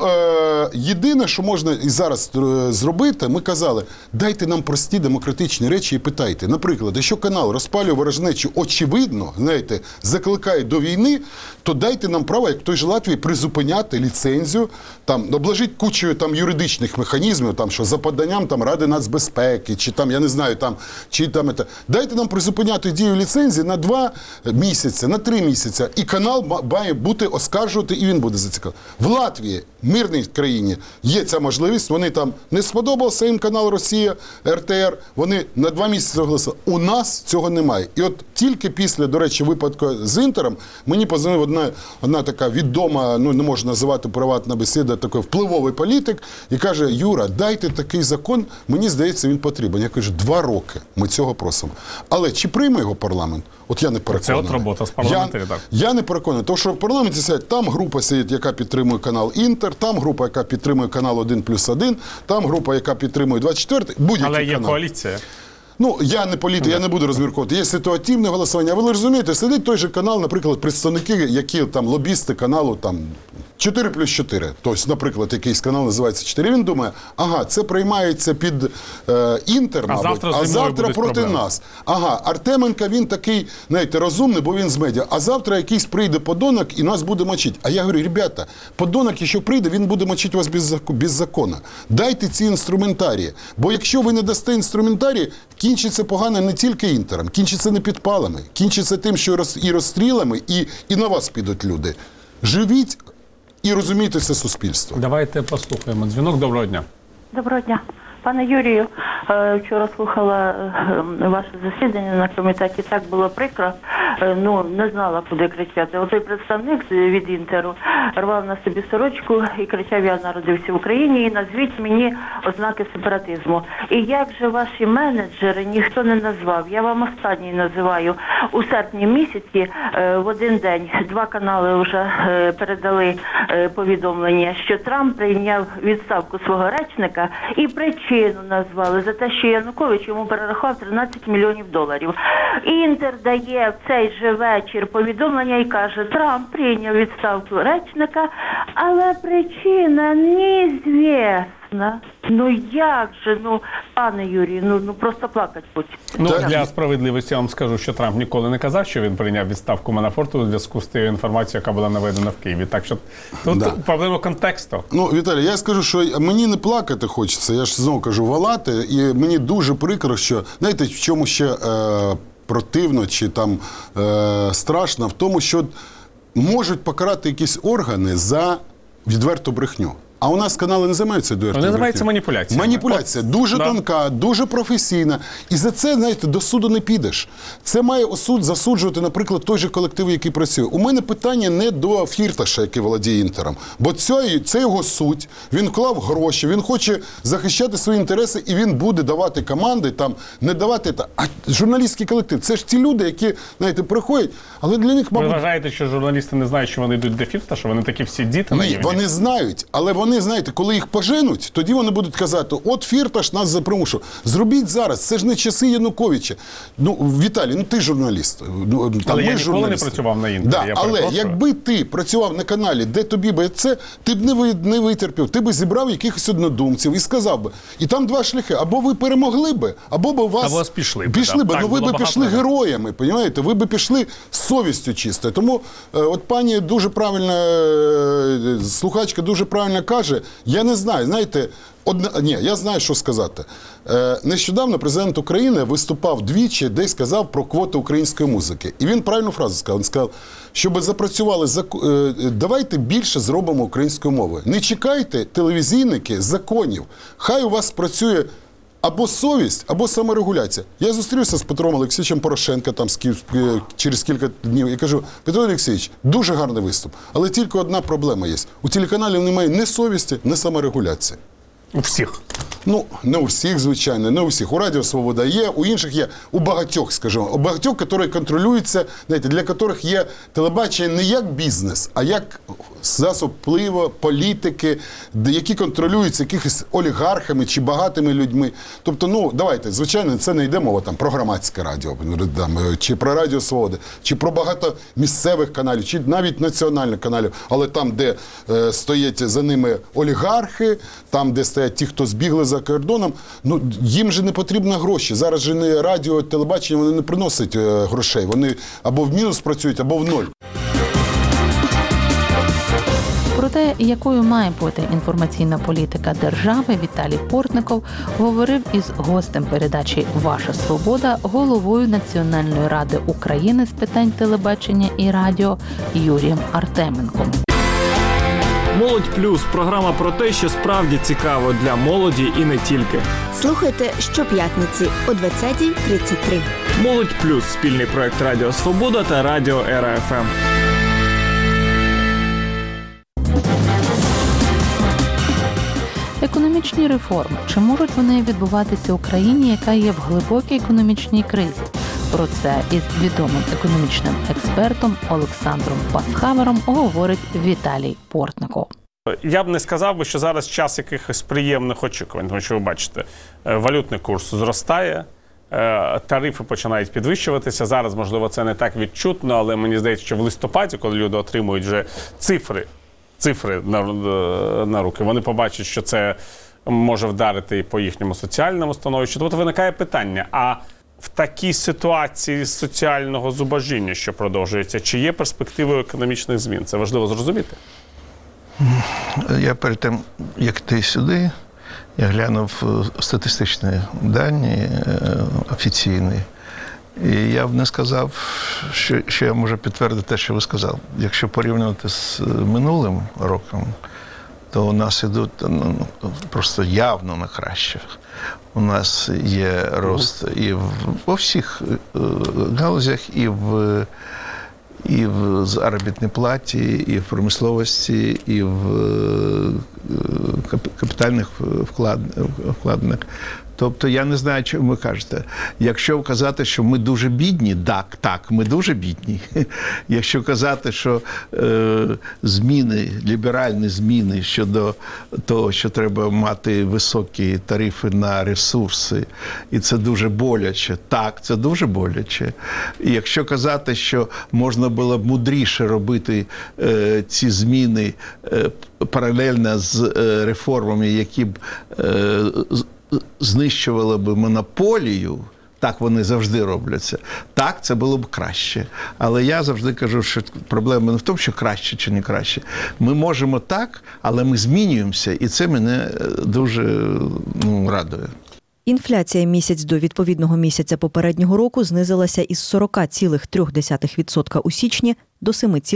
єдине, що можна і зараз зробити, ми казали, дайте нам прості демократичні речі і питайте. Наприклад, якщо канал розпалює ворожнечу очевидно, знаєте, закликає до війни, то дайте нам право, як в той же Латвії, призупиняти ліцензію, там, обложити кучою там юридичних механізмів, там, що за поданням там Ради нацбезпеки, чи там, я не знаю, там, чи там, дайте нам призупиняти дію ліцензії на 2 місяці, на 3 місяці, і канал має бути оскаржувати, і він буде зацікавлений. В Латвії, мирній країні, є ця можливість, вони там не сподобався їм канал Росія, РТР, вони на 2 місяці оголосили. У нас цього немає. І от тільки після, до речі, випадку з Інтером, мені подзвонив одна така відома, не можна називати приватна бесіда, такий впливовий політик, і каже, Юра, дайте такий закон, мені здається, він потрібен. Я кажу, 2 роки ми цього просимо. Але чи прийме його парламент? От я не переконаний. Це от робота з парламентарів, так? Я не переконаний. Тому що в парламенті сидять, там група сидить, яка підтримує канал Інтер, там група, яка підтримує канал 1+1, там група, яка підтримує 24, будь-який канал. Але є коаліція. Ну, я не політик, я не буду розмірковувати. Є ситуативне голосування. Ви розумієте, сидить той же канал, наприклад, представники, які там лобісти каналу там 4+4. Тобто, наприклад, якийсь канал називається 4. Він думає, ага, це приймається під Інтер, мабуть, а завтра проти проблеми. Нас. Ага, Артеменко, він такий, знаєте, розумний, бо він з медіа. А завтра якийсь прийде подонок і нас буде мочити. А я говорю, ребята, подонок, якщо прийде, він буде мочити вас без закону. Дайте ці інструментарії. Бо якщо ви не дасте інструментарії, кінчиться погано не тільки Інтером, кінчиться не підпалами, кінчиться тим, що і розстрілами, і на вас підуть люди. Живіть і розумійте це суспільство. Давайте послухаємо. Дзвінок, доброго дня. Доброго дня. Пане Юрію, вчора слухала ваше засідання на комітеті, так було прикро, не знала, куди кричати. Оцей представник від Інтеру рвав на собі сорочку і кричав: я народився в Україні і назвіть мені ознаки сепаратизму. І як же ваші менеджери ніхто не назвав? Я вам останній називаю. У серпні місяці в один день 2 канали вже передали повідомлення, що Трамп прийняв відставку свого речника і причину назвали за те, що Янукович йому перерахував $13 мільйонів. Інтер дає в цей же вечір повідомлення і каже: Трамп прийняв відставку речника, але причина неізвісна. Як же, пане Юрію, просто плакати хочеться. Для справедливості я вам скажу, що Трамп ніколи не казав, що він прийняв відставку Манафорту у зв'язку з тією інформацією, яка була наведена в Києві. Так що тут проблема контексту. Віталій, я скажу, що мені не плакати хочеться, я ж знову кажу, волати, і мені дуже прикро, що, знаєте, в чому ще противно чи там страшно, в тому, що можуть покарати якісь органи за відверту брехню. А у нас канали не займаються відвертою брехнею. Вони займаються маніпуляціями. Маніпуляція дуже тонка, дуже професійна. І за це, знаєте, до суду не підеш. Це має суд засуджувати, наприклад, той же колектив, який працює. У мене питання не до Фірташа, який володіє Інтером. Бо це його суть. Він вклав гроші, він хоче захищати свої інтереси, і він буде давати команди, не давати. А журналістський колектив, це ж ті люди, які, знаєте, приходять, але для них, мабуть... Ви вважаєте, що журналісти не знають, що вони йдуть до Фірташа? Вони такі всі діти наївні? Ні, вони знають, але вони, знаєте, коли їх поженуть, тоді вони будуть казати: от Фірташ нас запримушував. Зробіть зараз, це ж не часи Януковича. Віталій, ти журналіст. Але я ніколи не працював на Інтері. Але якби ти працював на каналі, де тобі би це, ти б не витерпів, ти б зібрав якихось однодумців і сказав би. І там 2 шляхи. Або ви перемогли би, або б вас пішли би. Ви б пішли героями, розумієте? Ви б пішли з совістю чистою. Тому от пані дуже правильно, слухачка дуже правильно каже, я не знаю, знаєте, я знаю, що сказати. Нещодавно президент України виступав двічі, десь сказав про квоти української музики. І він правильну фразу сказав. Він сказав, щоб запрацювали, давайте більше зробимо українською мовою. Не чекайте, телевізійники, законів. Хай у вас працює або совість, або саморегуляція. Я зустрівся з Петром Олексійовичем Порошенко через кілька днів і кажу: Петро Олексійович, дуже гарний виступ, але тільки одна проблема є. У телеканалів немає ні совісті, ні саморегуляції. У всіх? Не у всіх, звичайно, не у всіх. У Радіо Свобода є, у інших є, у багатьох, скажімо. У багатьох, які контролюються, знаєте, для яких є телебачення не як бізнес, а як засоб впливу, політики, які контролюються якихось олігархами чи багатими людьми. Тобто, давайте, звичайно, це не йде мова про громадське радіо, чи про Радіо Свобода, чи про багато місцевих каналів, чи навіть національних каналів, але там, де стоять за ними олігархи, там, де стоять ті, хто збігли за кордоном, їм же не потрібні гроші. Зараз же не радіо, телебачення, вони не приносять грошей. Вони або в мінус працюють, або в ноль. Про те, якою має бути інформаційна політика держави, Віталій Портников говорив із гостем передачі «Ваша свобода», головою Національної ради України з питань телебачення і радіо Юрієм Артеменком. «Молодь плюс» – програма про те, що справді цікаво для молоді і не тільки. Слухайте щоп'ятниці о 20:33. «Молодь плюс» – спільний проект Радіо Свобода та Радіо Ера ФМ. Економічні реформи. Чи можуть вони відбуватися в Україні, яка є в глибокій економічній кризі? Про це із відомим економічним експертом Олександром Пасхавером говорить Віталій Портников. Я б не сказав, що зараз час якихось приємних очікувань, тому що ви бачите, валютний курс зростає, тарифи починають підвищуватися. Зараз, можливо, це не так відчутно, але мені здається, що в листопаді, коли люди отримують вже цифри на руки, вони побачать, що це може вдарити і по їхньому соціальному становищу. Тобто виникає питання, а в такій ситуації соціального зубожіння, що продовжується, чи є перспективою економічних змін? Це важливо зрозуміти. Я перед тим, як ти сюди, я глянув статистичні дані офіційні. І я б не сказав, що я можу підтвердити те, що ви сказали. Якщо порівнювати з минулим роком, то у нас ідуть просто явно на краще. У нас є рост і во всіх галузях, і в заробітній платі, і в промисловості, і в капітальних вкладах. Тобто я не знаю, що ви кажете. Якщо казати, що ми дуже бідні, так, ми дуже бідні. Якщо казати, що зміни, ліберальні зміни щодо того, що треба мати високі тарифи на ресурси, і це дуже боляче, так, це дуже боляче. І якщо казати, що можна було б мудріше робити ці зміни паралельно з реформами, які б знищували б монополію, так вони завжди робляться, так, це було б краще. Але я завжди кажу, що проблема не в тому, що краще чи не краще. Ми можемо так, але ми змінюємося, і це мене дуже радує. Інфляція місяць до відповідного місяця попереднього року знизилася із 40,3% у січні до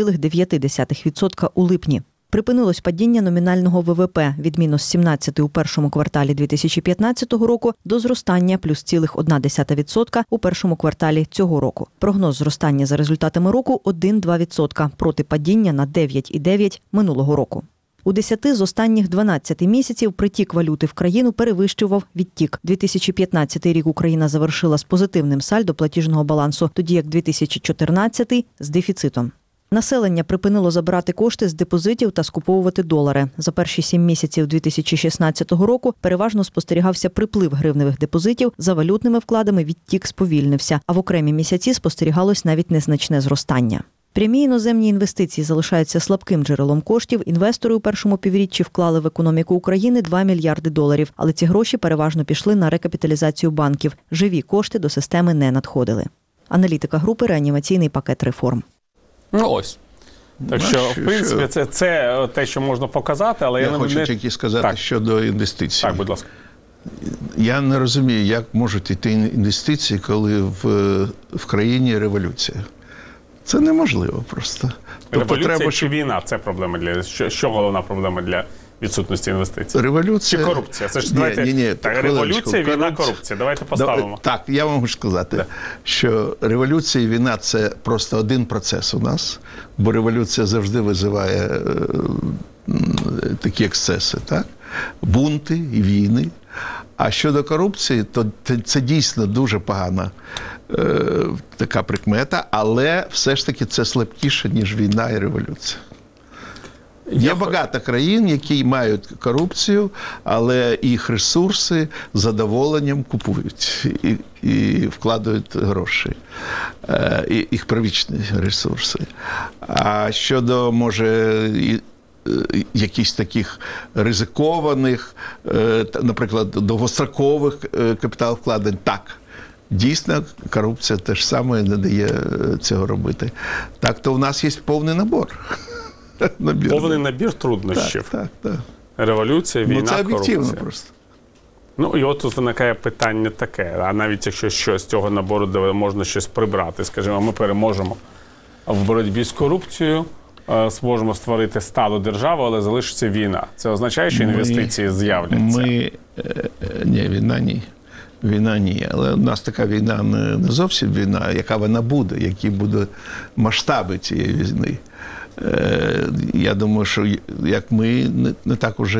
7,9% у липні. Припинилось падіння номінального ВВП від мінус 17 у першому кварталі 2015 року до зростання плюс 0,1% у першому кварталі цього року. Прогноз зростання за результатами року 1,2% проти падіння на 9,9% минулого року. У 10 з останніх 12 місяців притік валюти в країну перевищував відтік. 2015 рік Україна завершила з позитивним сальдо платіжного балансу, тоді як 2014 – з дефіцитом. Населення припинило забирати кошти з депозитів та скуповувати долари. За перші 7 місяців 2016 року переважно спостерігався приплив гривневих депозитів, за валютними вкладами відтік сповільнився, а в окремі місяці спостерігалось навіть незначне зростання. Прямі іноземні інвестиції залишаються слабким джерелом коштів. Інвестори у першому півріччі вклали в економіку України $2 мільярди, але ці гроші переважно пішли на рекапіталізацію банків. Живі кошти до системи не надходили. Аналітика групи «Реанімаційний пакет реформ». Ось. Так що, в принципі, це те, що можна показати, але я хочу тільки сказати щодо інвестицій. Так, будь ласка. Я не розумію, як можуть йти інвестиції, коли в країні революція. Це неможливо просто. Революція чи війна – це проблема що головна проблема для відсутності інвестицій? Революція. Чи корупція? Це ж революція, війна, корупція. Давайте поставимо. Так, я вам можу сказати, що революція і війна – це просто один процес у нас, бо революція завжди визиває такі ексцеси, так? Бунти і війни. А щодо корупції, то це дійсно дуже погана така прикмета, але все ж таки це слабкіше, ніж війна і революція. Є багато країн, які мають корупцію, але їх ресурси з задоволенням купують і вкладають гроші, їх первічні ресурси. А щодо, може, якісь таких ризикованих, наприклад, довгострокових капіталовкладень, так. Дійсно, корупція теж саме не дає цього робити. Так, то у нас є повний набор. Повний набір труднощів. Так. Революція, війна, корупція. Це об'єктивно просто. Ну, і от тут виникає питання таке. А навіть якщо з цього набору можна щось прибрати, скажімо, ми переможемо в боротьбі з корупцією, зможемо створити сталу державу, але залишиться війна. Це означає, що інвестиції з'являться? Ні, війна ні. Війна ні. Але у нас така війна не зовсім війна, яка вона буде, які будуть масштаби цієї війни. Я думаю, що як ми не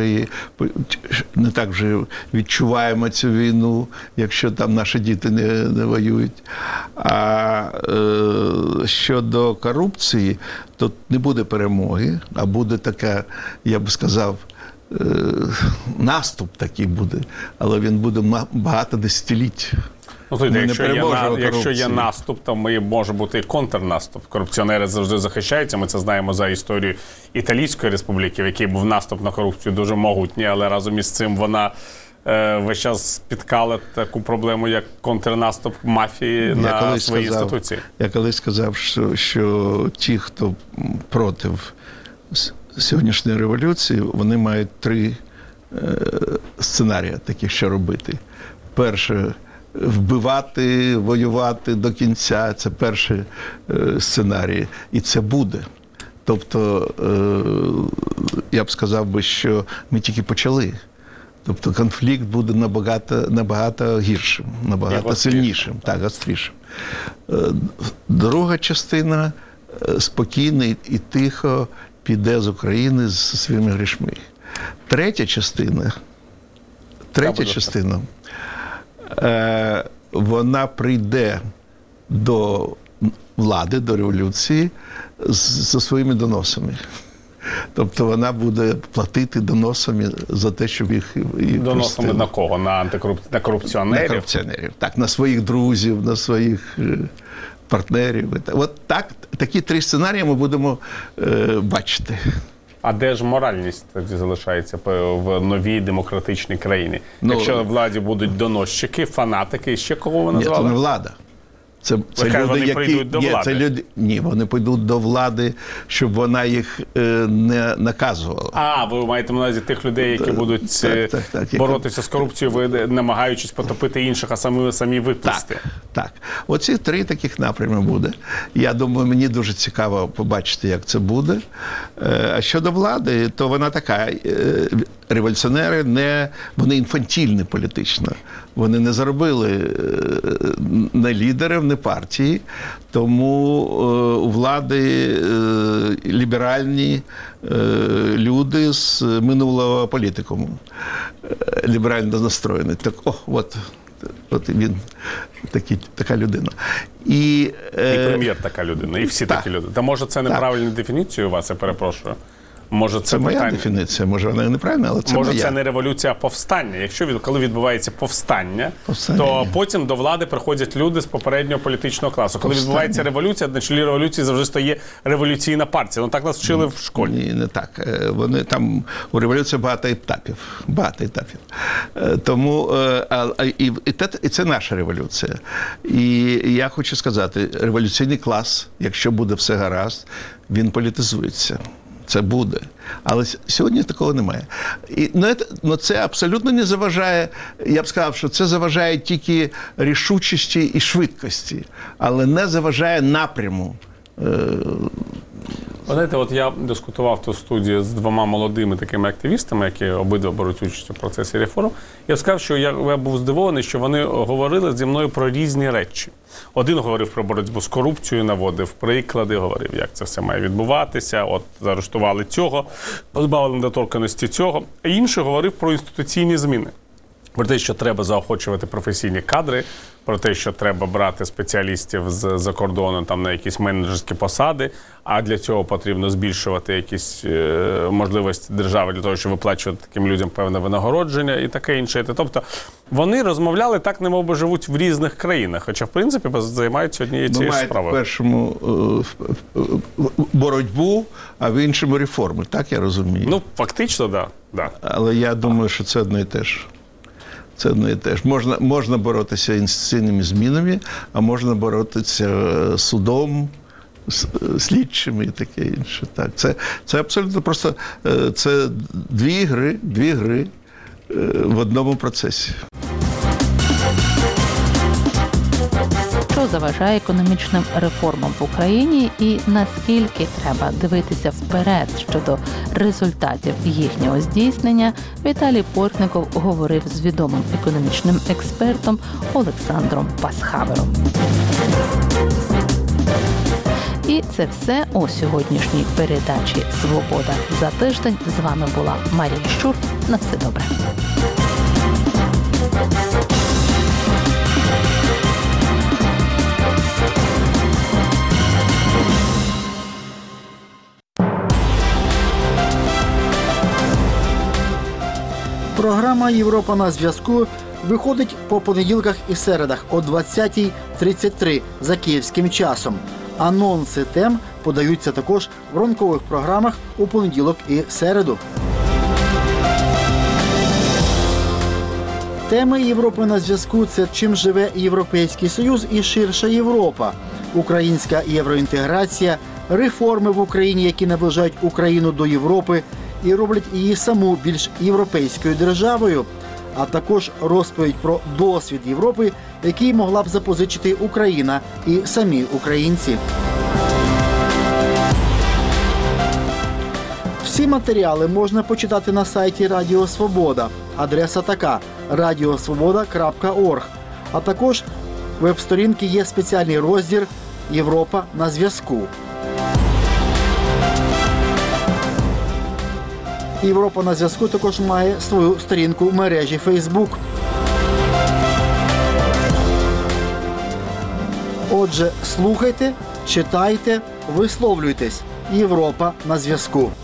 так вже відчуваємо цю війну, якщо там наші діти не воюють. А щодо корупції, то не буде перемоги, а буде така, я б сказав, наступ такий буде, але він буде багато десятиліть. Якщо є наступ, то може бути і контрнаступ. Корупціонери завжди захищаються. Ми це знаємо за історію Італійської республіки, в якій був наступ на корупцію дуже могутній, але разом із цим вона весь час спіткала таку проблему, як контрнаступ мафії на свої інституції. Я колись сказав, що ті, хто проти сьогоднішньої революції, вони мають 3 сценарії таких, що робити. Перше – вбивати, воювати до кінця. Це перший сценарій. І це буде. Тобто, я б сказав би, що ми тільки почали. Тобто конфлікт буде набагато гіршим, набагато сильнішим, гострішим. Друга частина спокійно і тихо піде з України з своїми грішми. Третя частина, вона прийде до влади, до революції зі своїми доносами. Тобто вона буде платити доносами за те, щоб їх доносами на кого? На корупціонерів? На корупціонерів. Так, на своїх друзів, на своїх партнерів. От такі 3 сценарії ми будемо бачити. А де ж моральність тоді залишається в новій демократичній країні? Якщо в владі будуть доносчики, фанатики, ще кого ви назвали? Ні, це не влада. Це люди, прийдуть до влади. Ні, вони прийдуть до влади, щоб вона їх не наказувала. Ви маєте на увазі тих людей, які будуть боротися з корупцією, намагаючись потопити інших, а самі випусти. Так. Оці 3 таких напрями буде. Я думаю, мені дуже цікаво побачити, як це буде. А щодо влади, то вона така. Революціонери вони інфантільні політично. Вони не заробили не лідерів, не партії. Тому у влади ліберальні люди з минулого політикуму. Ліберально настроєні. Так, от він така людина. І прем'єр така людина, і всі такі люди. Та може це неправильна дефініція у вас, я перепрошую? Може, це моя дефініція, може вона неправильна, але це може моя. Це не революція, а повстання. Коли відбувається повстання, то потім до влади приходять люди з попереднього політичного класу. Коли відбувається революція, на чолі революції завжди стає революційна партія. Так нас вчили в школі. Ні, не так. Вони там у революції багато етапів. Тому і це наша революція. І я хочу сказати, революційний клас, якщо буде все гаразд, він політизується. Це буде. Але сьогодні такого немає. Це абсолютно не заважає, я б сказав, що це заважає тільки рішучості і швидкості, але не заважає напряму. Знаєте, я дискутував тут в студії з 2 молодими такими активістами, які обидва беруть участь у процесі реформ. Я сказав, що я був здивований, що вони говорили зі мною про різні речі. Один говорив про боротьбу з корупцією, наводив приклади, говорив, як це все має відбуватися, заарештували цього, позбавили недоторканності цього. А інший говорив про інституційні зміни. Про те, що треба заохочувати професійні кадри, про те, що треба брати спеціалістів з-за кордону на якісь менеджерські посади, а для цього потрібно збільшувати якісь можливості держави для того, щоб виплачувати таким людям певне винагородження і таке інше. Тобто вони розмовляли так, немов би живуть в різних країнах, хоча, в принципі, займаються однією цією справою. В першому боротьбу, а в іншому реформи, так я розумію? Фактично, так. Але я думаю, що це одне і те ж. Це одне і те ж. Можна боротися інституційними змінами, а можна боротися судом, слідчими і таке інше. Так, це абсолютно просто це дві гри в одному процесі. Що заважає економічним реформам в Україні і наскільки треба дивитися вперед щодо результатів їхнього здійснення, Віталій Портников говорив з відомим економічним експертом Олександром Пасхавером. І це все у сьогоднішній передачі «Свобода за тиждень». З вами була Марія Щур. На все добре. Програма «Європа на зв'язку» виходить по понеділках і середах о 20:33 за київським часом. Анонси тем подаються також в ранкових програмах у понеділок і середу. Теми «Європи на зв'язку» – це чим живе Європейський Союз і ширша Європа, українська євроінтеграція, реформи в Україні, які наближають Україну до Європи і роблять її саму більш європейською державою, а також розповідь про досвід Європи, який могла б запозичити Україна і самі українці. Всі матеріали можна почитати на сайті Радіо Свобода. Адреса така – radiosvoboda.org. А також веб-сторінки є спеціальний розділ «Європа на зв'язку». «Європа на зв'язку» також має свою сторінку в мережі Facebook. Отже, слухайте, читайте, висловлюйтесь. «Європа на зв'язку».